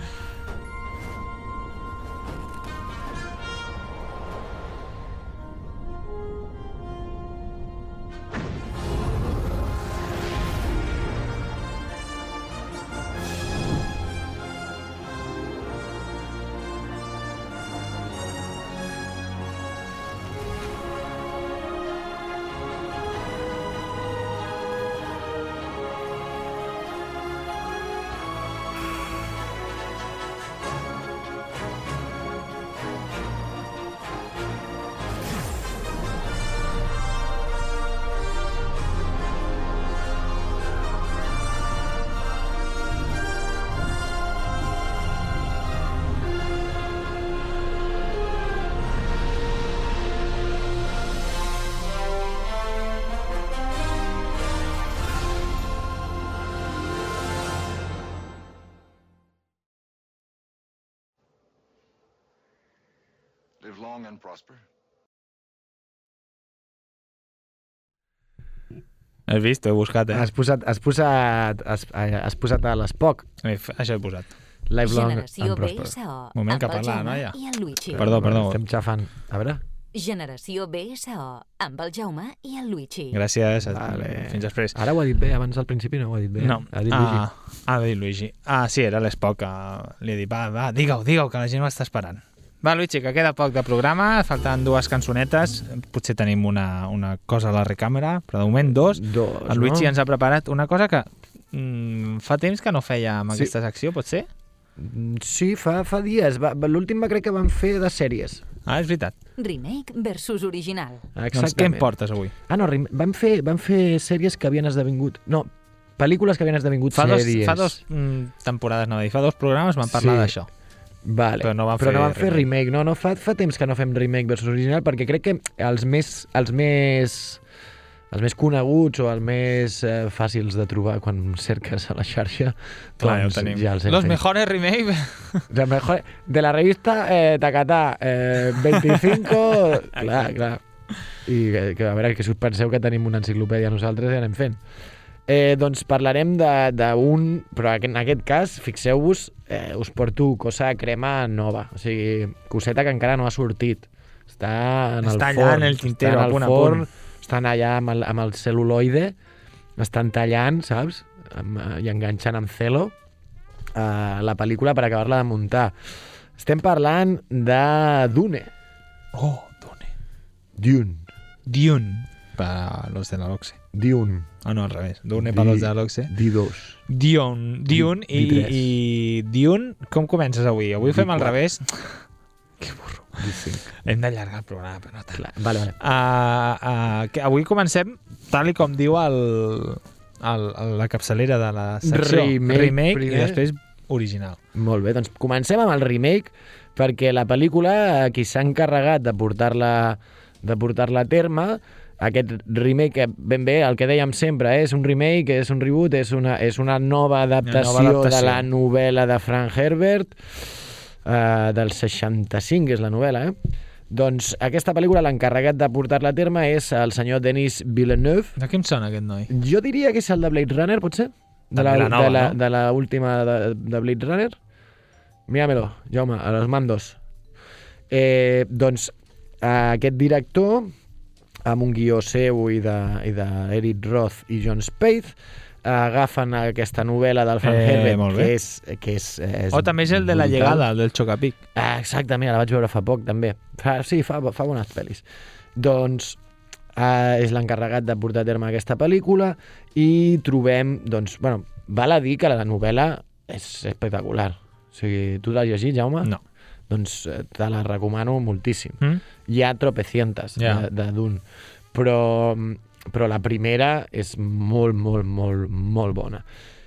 Live long and prosper. Has vist? Ho he buscat, eh? Has posat, has posat, has, has posat a l'Spock. Això he posat. Live long Generació and B prosper. S O. Moment, amb que el parla la Jaume noia. I el Luigi. Perdó, perdó. Estem xafant. A veure. Generació B S O. Amb el Jaume i el Luigi. Gràcies. Vale. Fins després. Ara ho ha dit bé, abans al principi no ho ha dit bé. No. Ha dit Luigi. Ah, ha dit Luigi. Ah, sí, era l'Spock. Li he dit, va, va, digue-ho, digue-ho, que la gent ho està esperant. Va, Luigi, que queda poc de programa, falten dues cançonetes, potser tenim una, una cosa a la recàmera, però de moment dos. Dos, El Luigi no? ens ha preparat una cosa que mm, fa temps que no feia amb Sí. aquesta secció, pot ser? Sí, fa, fa dies. Va, l'últim crec que vam fer de sèries. Ah, és veritat. Remake versus original. Exactament. Doncs què em portes avui? Ah, no, rim- vam fer, vam fer sèries que havien esdevingut... No, pel·lícules que havien esdevingut Fa dos, sèries. fa dos mm, temporades, no, dir, fa dos programes vam parlar Sí. d'això. Vale. Però no vam Però fer no vam fer remake. remake. No, no, fa, fa temps que no fem remake versus original, perquè crec que els més, els més, els més coneguts o els més eh, fàcils de trobar quan cerques a la xarxa, Clar, ja ho doncs tenim. ja els hem Los fet. mejores remake... De, mejor, de la revista eh, Tacatà, eh, veinticinco... clar, clar. I que, que a veure, que si us penseu que tenim una enciclopèdia nosaltres ja anem fent. Eh, doncs parlarem d'un, però en aquest cas, fixeu-vos, eh, us porto cosa de crema nova, o sigui, coseta que encara no ha sortit. Està en el Està forn. allà en el tintero, està a en punt el a forn, punt. estan allà amb el, amb el cel·luloide, estan tallant, saps? Amb, i enganxant amb celo eh, la pel·lícula per acabar-la de muntar. Estem parlant de Dune. Oh, Dune. Dune. Dune, para los de la Loxe. Dune. Ah, no, al revés. Dune para los de la Loxe. D dos. Dune. Dune i, D tres. i Dune, com comences avui? Avui fem al D quatre. revés. Que burro. D cinc. Hem d'allargar el programa, però no tant. Clar, vale, vale. Uh, uh, que avui comencem, tal i com diu el, el, el, la capçalera de la secció. Remake remake primer. i després original. Molt bé, doncs comencem amb el remake, perquè la pel·lícula, qui s'ha encarregat de portar-la de portar-la a terme, aquest remake, que ben bé, el que dèiem sempre, eh, és un remake, és un reboot, és una, és una nova adaptació, Una nova adaptació. de la novel·la de Frank Herbert, eh, del seixanta-cinc, és la novel·la, eh? Doncs aquesta pel·lícula, l'encarregat de portar-la a terme és el senyor Denis Villeneuve. De què em sona aquest noi? Jo diria que és el de Blade Runner, potser? De la, També la nova, de la, no? de la última de, de Blade Runner? Míramelo, Jaume, a los mandos. Eh, doncs, eh, aquest director, amb un guió seu i d'Eric Roth i John Spaeth, agafen aquesta novel·la del Frank Eh, Herbert, molt bé. que és... Que és, és O també és el de La brutal. llegada, el del Chocapic. Ah, exactament, la vaig veure fa poc, també. Fa, sí, fa, fa bones pel·lis. Doncs eh, és l'encarregat de portar a terme aquesta pel·lícula i trobem, doncs, bueno, val a dir que la novel·la és espectacular. O sigui, tu l'has llegit, Jaume? No. Doncs eh, te la recomano moltíssim. Mm? Hi ha tropecientes Ja. de, de Dune, però, però la primera és molt, molt, molt, molt bona.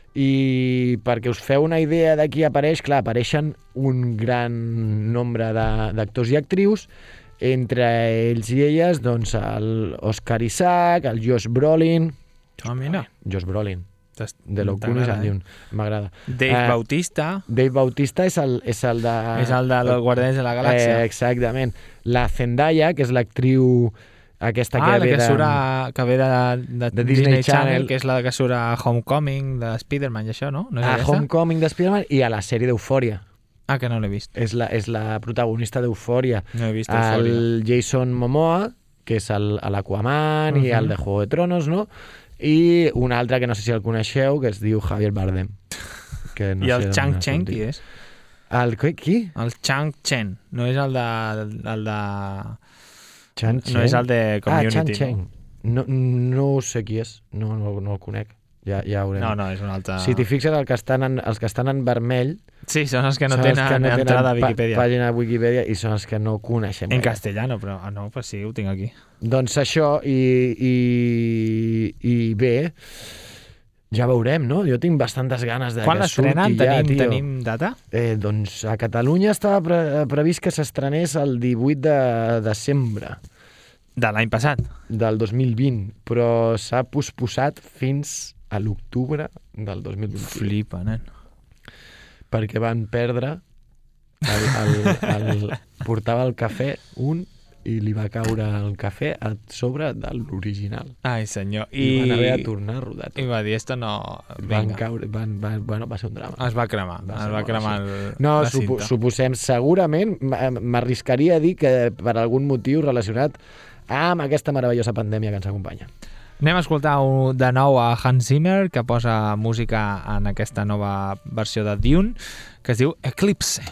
I perquè us feu una idea de qui apareix, clar, apareixen un gran nombre de- d'actors i actrius, entre ells i elles, doncs, el Oscar Isaac, el Josh Brolin... Ah, mira. Josh Brolin, T'has- de l'Ocunis t'agrada, al eh? Dune. M'agrada. Dave Eh, Bautista. Dave Bautista és el, és el de... És el de los Guardians de la Galàxia. Eh, exactament. La Zendaya, que és l'actriu aquesta que Ah, la ve que de... surt a, que ve de, de, de Disney, Disney Channel, Channel, que és la que surt a Homecoming de Spider-Man i això, no? No és a aquesta? Homecoming de Spider-Man i a la sèrie d'Eufòria. Ah, que no l'he vist. És la, és la protagonista d'Eufòria. No he vist Eufòria. El Jason Momoa, que és el- l'Aquaman i Mhm. el de Juego de Tronos, no? I un altre que no sé si el coneixeu, que es diu Javier Bardem. Que no I sé el d'on Chang ha Chen, sortit. qui és? El, qui? qui? El Chang Chen. No és el de... El de... Chan No és el de Community, Ah, Chan Chen. No, no sé qui és. No, no, no el conec. Ja, ja haurem. No, no, és un altre... Si t'hi fixes, el que estan en, els que estan en vermell Sí, són els que no són tenen els que no tenen entrada a pa- Wikipedia. pàgina de Wikipedia i són els que no coneixem. En gaire. castellano, però... Ah, no, pues sí, ho tinc aquí. Doncs això, i, i, i bé, ja veurem, no? Jo tinc bastantes ganes de Quan que surti l'estrenen? ja, Tenim, tio. tenim data? Eh, doncs a Catalunya estava pre previst que s'estrenés el divuit de desembre De l'any passat. del dos mil vint, però s'ha posposat fins a l'octubre del dos mil vint. Flipa, nen. Perquè van perdre el, el, el, portava el cafè un i li va caure el cafè a sobre de l'original. Ai, senyor. I, I, van haver de tornar a rodar tot. I va dir, esto no... Van Vinga. caure, van, van, bueno, va ser un drama. Es va cremar. Va es ser va molt cremar així. el, No, la supo, cinta. suposem, segurament, m- m'arriscaria a dir que per algun motiu relacionat amb aquesta meravellosa pandèmia que ens acompanya. Anem a escoltar un- de nou a Hans Zimmer, que posa música en aquesta nova versió de Dune, que es diu Eclipse.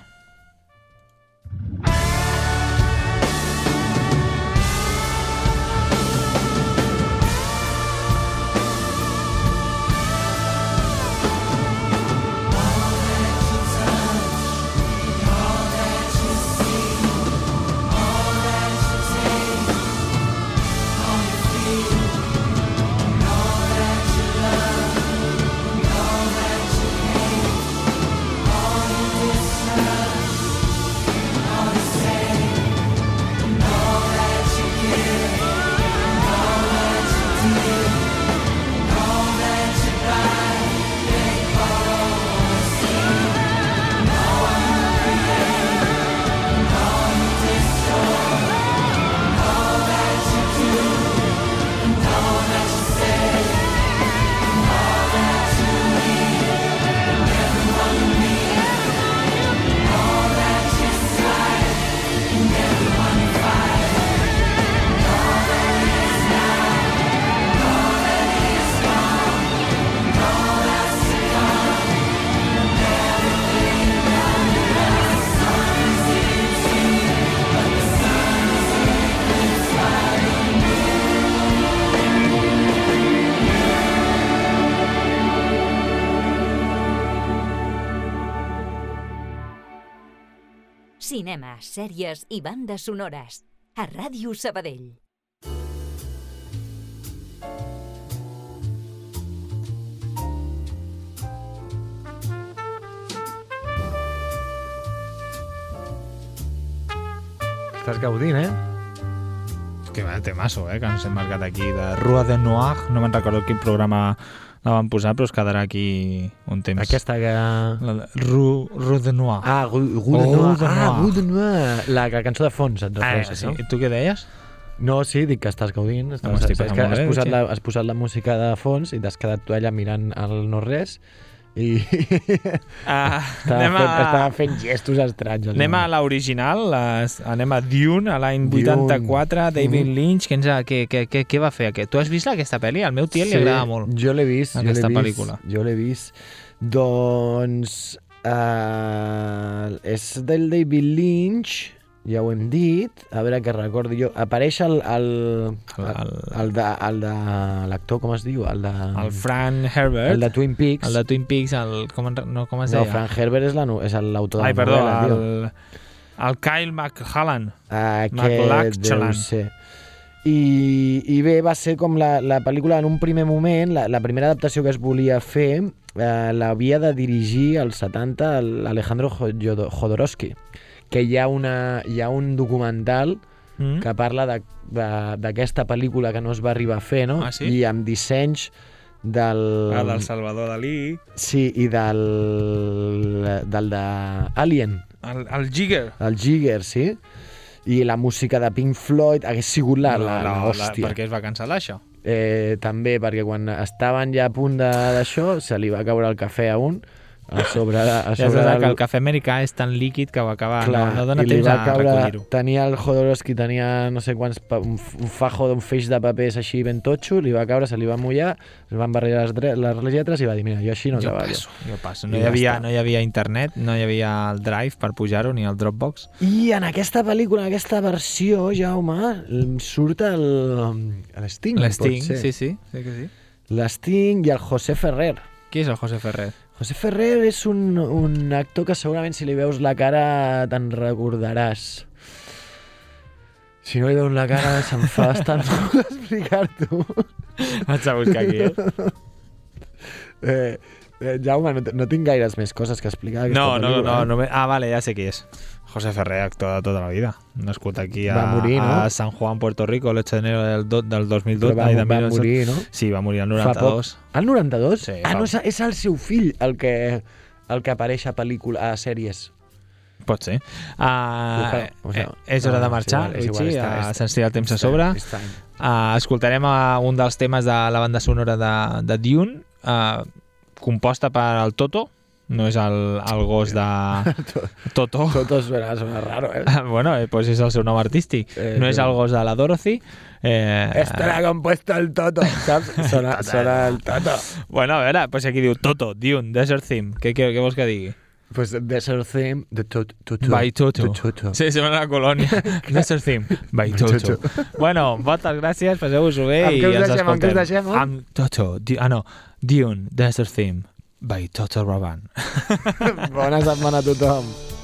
All Cinema, sèries i bandes sonores. A Ràdio Sabadell. Estàs gaudint, eh? Que va, temasso, eh, que ens hem marcat aquí de Rua de Noir. No me'n recordo quin programa la van posar, però es quedarà aquí un temps. Aquesta que... La de Rue, Rue de Noir. Ah, Rue, Rue de Oh, Noir. de Ah, Noir. Rue de Noir. La, la cançó de fons, et Ah, refereixes, sí. no? I tu què deies? No, sí, dic que estàs gaudint. Estàs, No, m'estic és passant que molt has, bé, posat sí. la, has posat la música de fons i t'has quedat tu allà mirant el no-res i Ah, estava, anem fent, a... estava fent gestos estranys. allà. Anem a l'original, les- anem a Dune, a l'any Dune. vuitanta-quatre, David Mhm. Lynch, que ens ha, què, què, què, què va fer aquest? Tu has vist aquesta pel·li? Al meu tiet li agrada molt. Jo l'he vist, jo l'he Aquesta vist, pel·lícula. Jo l'he vist. Doncs uh, és del David Lynch, ja ho hem dit, a veure què recordo jo. Apareix el, el, el, el, el de, el de l'actor, com es diu? El de... El Frank Herbert. El de Twin Peaks. El de Twin Peaks, el, com, en, no, com es No, deia? Frank Herbert és la no- és l'autor de Ai, la perdó, novel·la, tio. el, el Kyle MacLachlan. Aquest MacLachlan. deu ser. I, I bé, va ser com la, la pel·lícula en un primer moment, la, la primera adaptació que es volia fer eh, l'havia de dirigir als setanta l'Alejandro Jod- Jodorowsky, que hi ha, una, hi ha un documental Mm. que parla de- de- d'aquesta pel·lícula que no es va arribar a fer, no? Ah, sí? I amb dissenys del... Ah, del Salvador Dalí. Sí, i del, del de Alien. El, el Jigger. El Jigger, sí. I la música de Pink Floyd hagués sigut la, la, la, hòstia. Per què es va cancel·lar això? Eh, també perquè quan estaven ja a punt de- d'això se li va caure el cafè a un a sobre, a Ja és sobre veritat del- que el cafè americà és tan líquid que va acabar, Clar, no, no dona i li temps va a caure, recollir-ho. tenia el Jodorowsky, tenia no sé quants, pa- un, f- un fajo d'un feix de papers així ben totxo, li va caure, se li va mullar, es van barrejar les, dre- les lletres i va dir, mira, jo així no Jo treballo. passo, jo passo. I No hi, ja havia, està. no hi havia internet, no hi havia el Drive per pujar-ho, ni el Dropbox. I en aquesta pel·lícula, en aquesta versió, Jaume, surt el... l'Sting, L'Sting, pot ser. sí, sí, sí que sí. L'Sting i el José Ferrer. Qui és el José Ferrer? José Ferrer és un, un actor que segurament si li veus la cara te'n recordaràs. Si no li veus la cara se'm fa bastant molt explicar-t'ho. Vaig a buscar aquí, eh? eh, eh Jaume, no, no tinc gaires més coses que explicar d'aquesta No, no, pel·lícula. no, no, me- ah, vale, ja sé qui és. José Ferrer, actor de tota la vida. Nascut aquí a, Va morir, no? a San Juan, Puerto Rico, l'ocho de enero del, do, del dos mil dotze. Però va, i de va mil nou cents morir, no? Sí, va morir el Fa noranta-dos. poc. El noranta-dos? Sí, ah, fa- no, és, és el seu fill el que, el que apareix a pel·lícula, a sèries. Pot ser. Uh, Ojalà, o sigui, eh, és hora no, de és marxar, igual, és igual, Luigi. està- Uh, està- Se'ns tira el temps a està- sobre. està- Uh, escoltarem uh, un dels temes de la banda sonora de, de Dune, uh, composta per el Toto. No és el, el gos de Toto. Toto suena, suena raro, eh? Bueno, eh, pues és el seu nom artístic. Eh, no és el gos de la Dorothy. Eh, Esto l'ha compuesto el Toto, saps? Sona, sona el Toto. Bueno, a veure, pues aquí diu Toto, Dune, Desert Theme. Què, què, què vols que digui? Pues Desert Theme de Toto. Toto. By Toto. De Toto. Sí, sembla una colònia. Desert Theme. By Toto. Bueno, moltes gràcies, passeu-vos-ho bé Amb i què us ens deixem? Amb què us escoltem. deixem, eh? Amb Toto. Di ah, no. Dune, Desert Theme. By Toto Rabanne. Bona setmana a tothom.